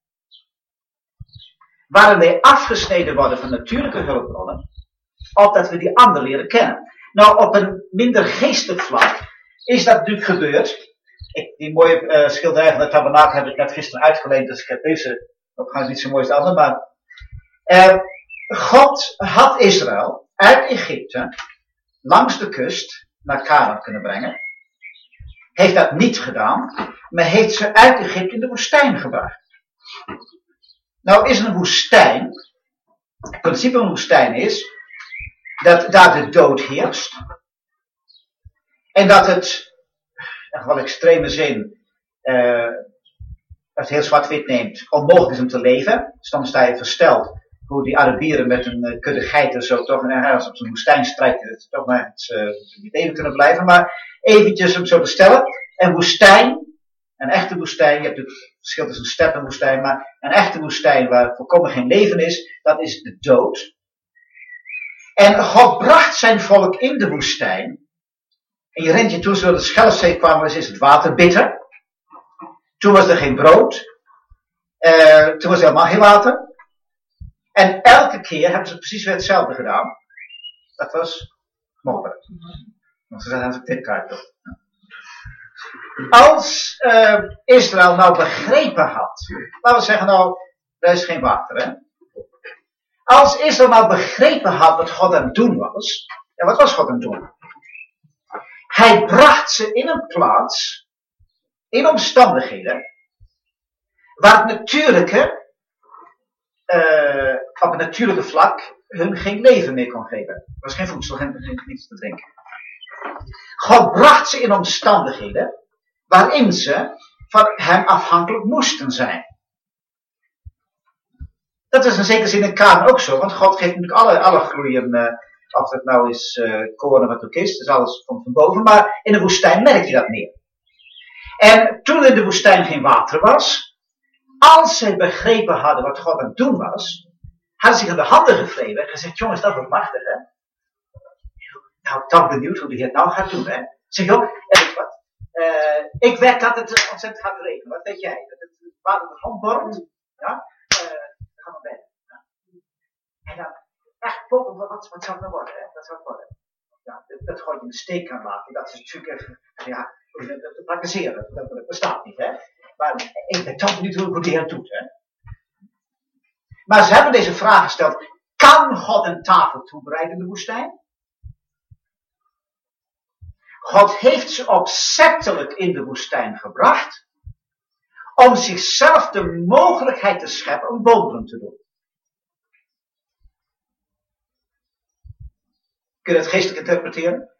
waarin wij afgesneden worden van natuurlijke hulpbronnen, opdat we die ander leren kennen. Nou, op een minder geestelijk vlak is dat natuurlijk gebeurd. Ik, die mooie uh, schilderij van de tabernakel heb ik net gisteren uitgeleend, dus ik heb deze ook gaan niet zo mooi als de andere, maar uh, God had Israël uit Egypte langs de kust naar Canaan kunnen brengen. Heeft dat niet gedaan, maar heeft ze uit Egypte in de woestijn gebracht. Nou is een woestijn, het principe van een woestijn is, dat daar de dood heerst. En dat het, in wel extreme zin, uh, als het heel zwart-wit neemt, onmogelijk is om te leven. Dus dan sta je versteld hoe die Arabieren met een uh, kudde geiten zo toch ergens op zo'n woestijn strijken, toch maar het uh, niet even kunnen blijven. Maar eventjes om zo te stellen, een woestijn, een echte woestijn, je hebt het verschil tussen een step en woestijn, maar een echte woestijn waar volkomen geen leven is, dat is de dood. En God bracht zijn volk in de woestijn. En je rent je toen ze door de Schelfzee kwamen, is het water bitter. Toen was er geen brood. Uh, toen was er helemaal geen water. En elke keer hebben ze precies weer hetzelfde gedaan. Dat was mopperen. Want ze zetten een tipkaart op. Als uh, Israël nou begrepen had, laten we zeggen nou, er is geen water, hè. Als Israël nou begrepen had wat God aan het doen was, ja, wat was God aan het doen? Hij bracht ze in een plaats, in omstandigheden, waar het natuurlijke, uh, op het natuurlijke vlak, hun geen leven meer kon geven. Er was geen voedsel, geen, geen niets te drinken. God bracht ze in omstandigheden, waarin ze van hem afhankelijk moesten zijn. Dat is in zekere zin in Canaan ook zo, want God geeft natuurlijk alle, alle groeien, uh, of het nou is uh, koren wat ook is, dus alles komt van boven, maar in de woestijn merk je dat meer. En toen in de woestijn geen water was, als zij begrepen hadden wat God aan het doen was, hadden ze zich aan de handen gevreven en gezegd, jongens, dat wordt machtig, hè. Nou, ik ben benieuwd hoe die het nou gaat doen, hè. Zeg joh, en weet wat, uh, ik weet dat het ontzettend gaat regenen, wat weet jij? Dat het water de grond borrelt, ja. Ja. En dan echt poppen, wat, wat zou het nou worden, hè? Wat zou het worden? Ja, dat, dat gooi je in de steek kan laten, dat is natuurlijk even, ja, te praktiseren, dat, dat bestaat niet, hè. Maar ik ben toch benieuwd hoe die het doet, hè. Maar ze hebben deze vraag gesteld, kan God een tafel toebereiden in de woestijn? God heeft ze opzettelijk in de woestijn gebracht, om zichzelf de mogelijkheid te scheppen om wonderen te doen. Kun je dat geestelijk interpreteren?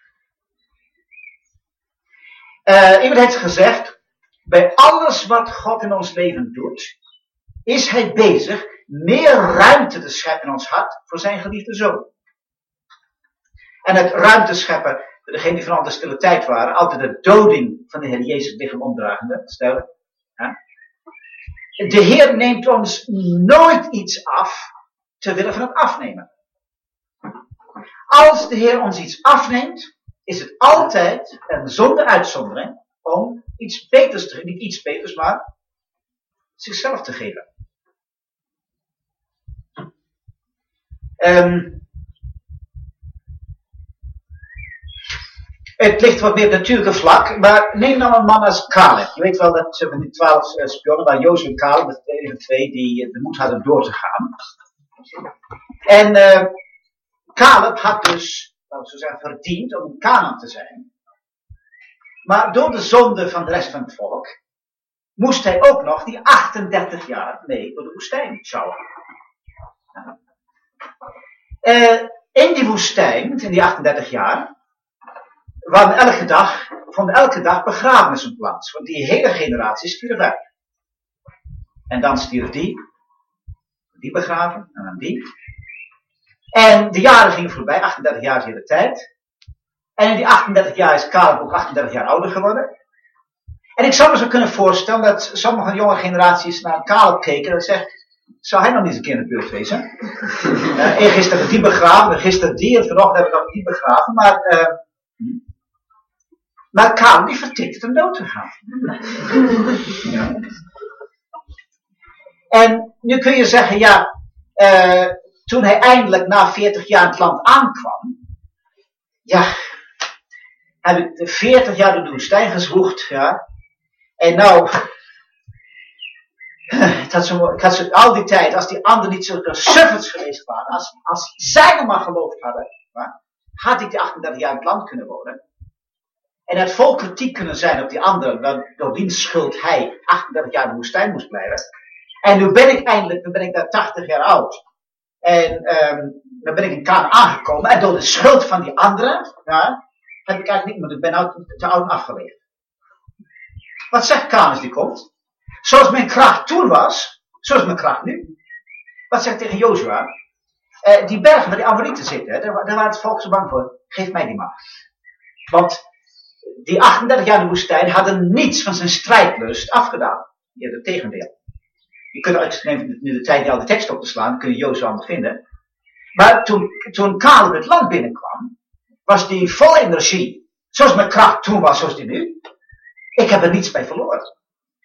Uh, iemand heeft gezegd, bij alles wat God in ons leven doet, is hij bezig meer ruimte te scheppen in ons hart voor zijn geliefde zoon. En het ruimte scheppen, degenen die van de stille tijd waren, altijd de doding van de Heer Jezus lichaam omdragende, stel. Ja. De Heer neemt ons nooit iets af, terwille van het afnemen. Als de Heer ons iets afneemt, is het altijd, en zonder uitzondering, om iets beters te geven. Niet iets beters, maar zichzelf te geven. Um, Het ligt wat meer op het natuurlijke vlak, maar neem dan een man als Caleb. Je weet wel dat van die twaalf uh, spionnen, waar Jozef en Caleb, dat de twee die de moed hadden door te gaan. En uh, Caleb had dus, laten we zo zeggen, verdiend om in Canaan te zijn. Maar door de zonde van de rest van het volk, moest hij ook nog die achtendertig jaar mee door de woestijn sjouwen. Uh, in die woestijn, in die achtendertig jaar, waren elke dag, vond elke dag begrafenissen plaats. Want die hele generatie stierf uit. En dan stierf die, die begraven, en dan die. En de jaren gingen voorbij, achtendertig jaar is de hele tijd. En in die achtendertig jaar is Caleb ook achtendertig jaar ouder geworden. En ik zou me zo kunnen voorstellen dat sommige jonge generaties naar Caleb keken en zeggen, zou hij nog niet eens een keer in de buurt wezen? uh, Eergisteren hebben we die begraven, gisteren die en vanochtend hebben we nog die begraven, maar, uh, maar Caleb die vertikte om dood te gaan. Ja. En nu kun je zeggen, ja, uh, toen hij eindelijk na veertig jaar in het land aankwam, ja, heb ik de veertig jaar door de woestijn gezwoegd, ja. En nou, het had zo, ik had zo al die tijd, als die anderen niet zulke sufferts geweest waren, als, als zij nog maar geloofd hadden, ja, had ik die achtendertig jaar in het land kunnen wonen. En het vol kritiek kunnen zijn op die anderen, door wiens schuld hij achtendertig jaar in de woestijn moest blijven. En nu ben ik eindelijk, nu ben ik daar tachtig jaar oud. En um, dan ben ik in Canaan aangekomen. En door de schuld van die anderen, ja, heb ik eigenlijk niet meer, ik ben oud, te oud afgeleefd. Wat zegt Canaan als die komt? Zoals mijn kracht toen was, zo is mijn kracht nu. Wat zegt tegen Jozua? Uh, die bergen waar die Amorieten zitten, hè, daar, daar waren het volk zo bang voor. Geef mij die macht. Want die achtendertig jaar in de woestijn hadden niets van zijn strijdlust afgedaan. Ja, het tegendeel. Je kunt, ik neem nu de tijd niet al de tekst op te slaan, dan kun je Jozua allemaal vinden. Maar toen, toen Caleb het land binnenkwam, was die vol energie. Zoals mijn kracht toen was, zoals die nu. Ik heb er niets bij verloren.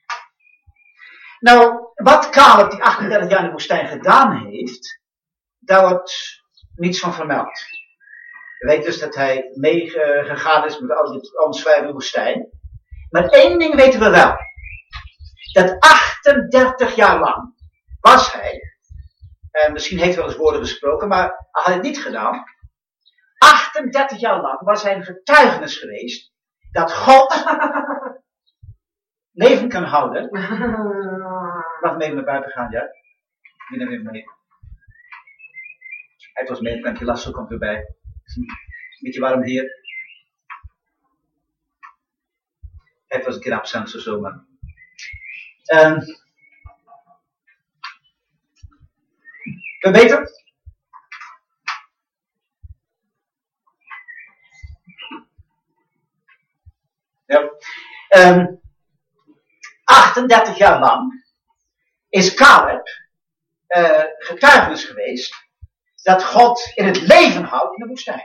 Nou, wat Caleb die achtendertig jaar in de woestijn gedaan heeft, daar wordt niets van vermeld. Je weet dus dat hij meegegaan is met al die omzwervende woestijn. Maar één ding weten we wel. Dat achtendertig jaar lang was hij, en misschien heeft hij wel eens woorden gesproken, maar hij had het niet gedaan. achtendertig jaar lang was hij een getuigenis geweest dat God leven kan houden. Mag mee naar buiten gaan, ja? Wie dan weer mee? Hij was mee, dank je, Lasso komt weer bij. Weet je waarom hier? Hij was een keer absent zo zomaar. Um, beter? Ja. Um, achtendertig jaar lang is Caleb uh, getuigenis geweest dat God in het leven houdt in de woestijn.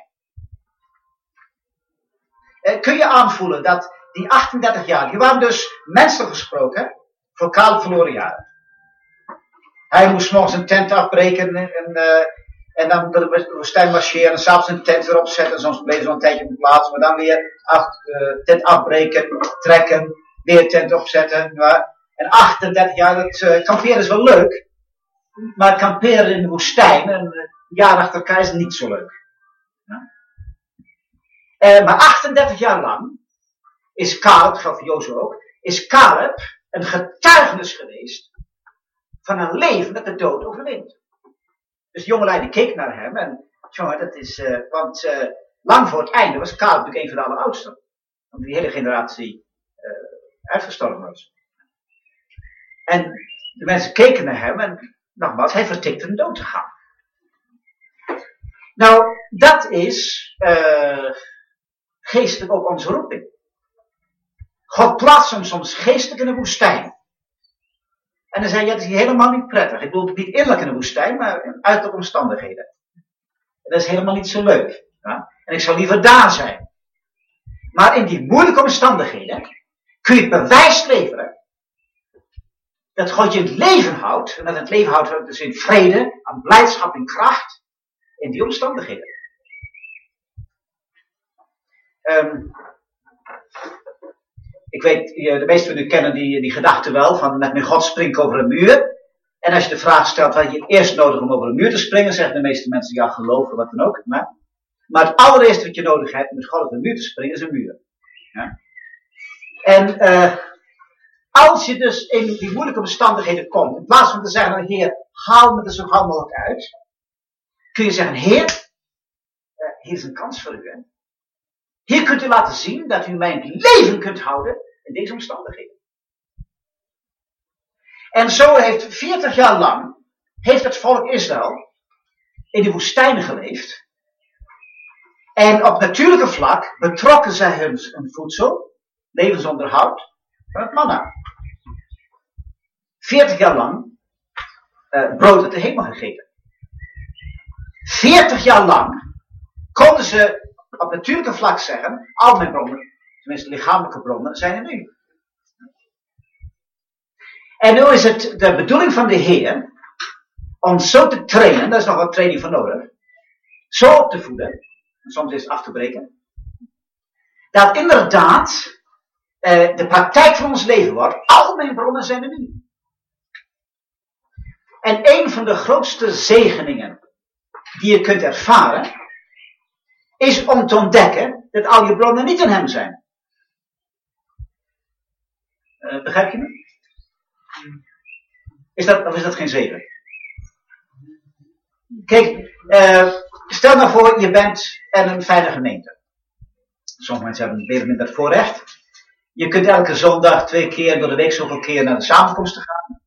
Uh, kun je aanvoelen dat die achtendertig jaar, die waren dus menselijk gesproken voor Caleb verloren jaren. Hij moest morgens een tent afbreken en, uh, en dan door de woestijn marcheren en s'avonds een tent weer opzetten. Soms bleef ze een tijdje op de plaats, maar dan weer af, uh, tent afbreken, trekken, weer tent opzetten. Ja. En achtendertig jaar, dat uh, kamperen is wel leuk, maar kamperen in de woestijn een uh, jaar achter elkaar is niet zo leuk. Ja. Uh, maar achtendertig jaar lang is Caleb, dat geldt voor Jozua ook, is Caleb een getuigenis geweest van een leven dat de dood overwint. Dus de jongelui die keek naar hem en, jongen, dat is, uh, want uh, lang voor het einde was Caleb natuurlijk een van de alleroudsten. Want die hele generatie uh, uitgestorven was. En de mensen keken naar hem en, nogmaals, hij vertikte om dood te gaan. Nou, dat is uh, geestelijk ook onze roeping. God plaatst hem soms geestelijk in de woestijn. En dan zei je, ja, dat is helemaal niet prettig. Ik bedoel, niet innerlijk in de woestijn, maar in uiterlijke omstandigheden. En dat is helemaal niet zo leuk. Ja? En ik zou liever daar zijn. Maar in die moeilijke omstandigheden kun je het bewijs leveren dat God je in het leven houdt. En dat het leven houdt dus in vrede, aan blijdschap en kracht. In die omstandigheden. Um, Ik weet, de meesten van u kennen die, die gedachte wel, van met mijn God spring ik over een muur. En als je de vraag stelt, wat je eerst nodig om over een muur te springen, zeggen de meeste mensen, ja, geloven, wat dan ook. Maar, maar het allereerste wat je nodig hebt om met God over een muur te springen, is een muur. Ja? En uh, als je dus in die moeilijke omstandigheden komt, in plaats van te zeggen, Heer, haal me er zo gauw mogelijk uit, kun je zeggen, Heer, uh, hier is een kans voor u, hè. Hier kunt u laten zien dat u mijn leven kunt houden in deze omstandigheden. En zo heeft veertig jaar lang, heeft het volk Israël in de woestijn geleefd. En op natuurlijke vlak betrokken zij hun, hun voedsel, levensonderhoud, Van het manna. Veertig jaar lang uh, brood uit de hemel gegeten. Veertig jaar lang konden ze op natuurlijke vlak zeggen, al mijn bronnen, tenminste lichamelijke bronnen, zijn er nu. En nu is het de bedoeling van de Heer om zo te trainen, daar is nog wat training voor nodig, zo op te voeden, soms is het af te breken, dat inderdaad uh, de praktijk van ons leven wordt, al mijn bronnen zijn er nu. En een van de grootste zegeningen die je kunt ervaren, is om te ontdekken dat al je bronnen niet in hem zijn. Uh, begrijp je me? Is dat, of is dat geen zegen? Kijk, uh, stel nou voor, je bent in een fijne gemeente. Sommige mensen hebben meer of minder dat voorrecht. Je kunt elke zondag twee keer door de week zoveel keer naar de samenkomsten gaan.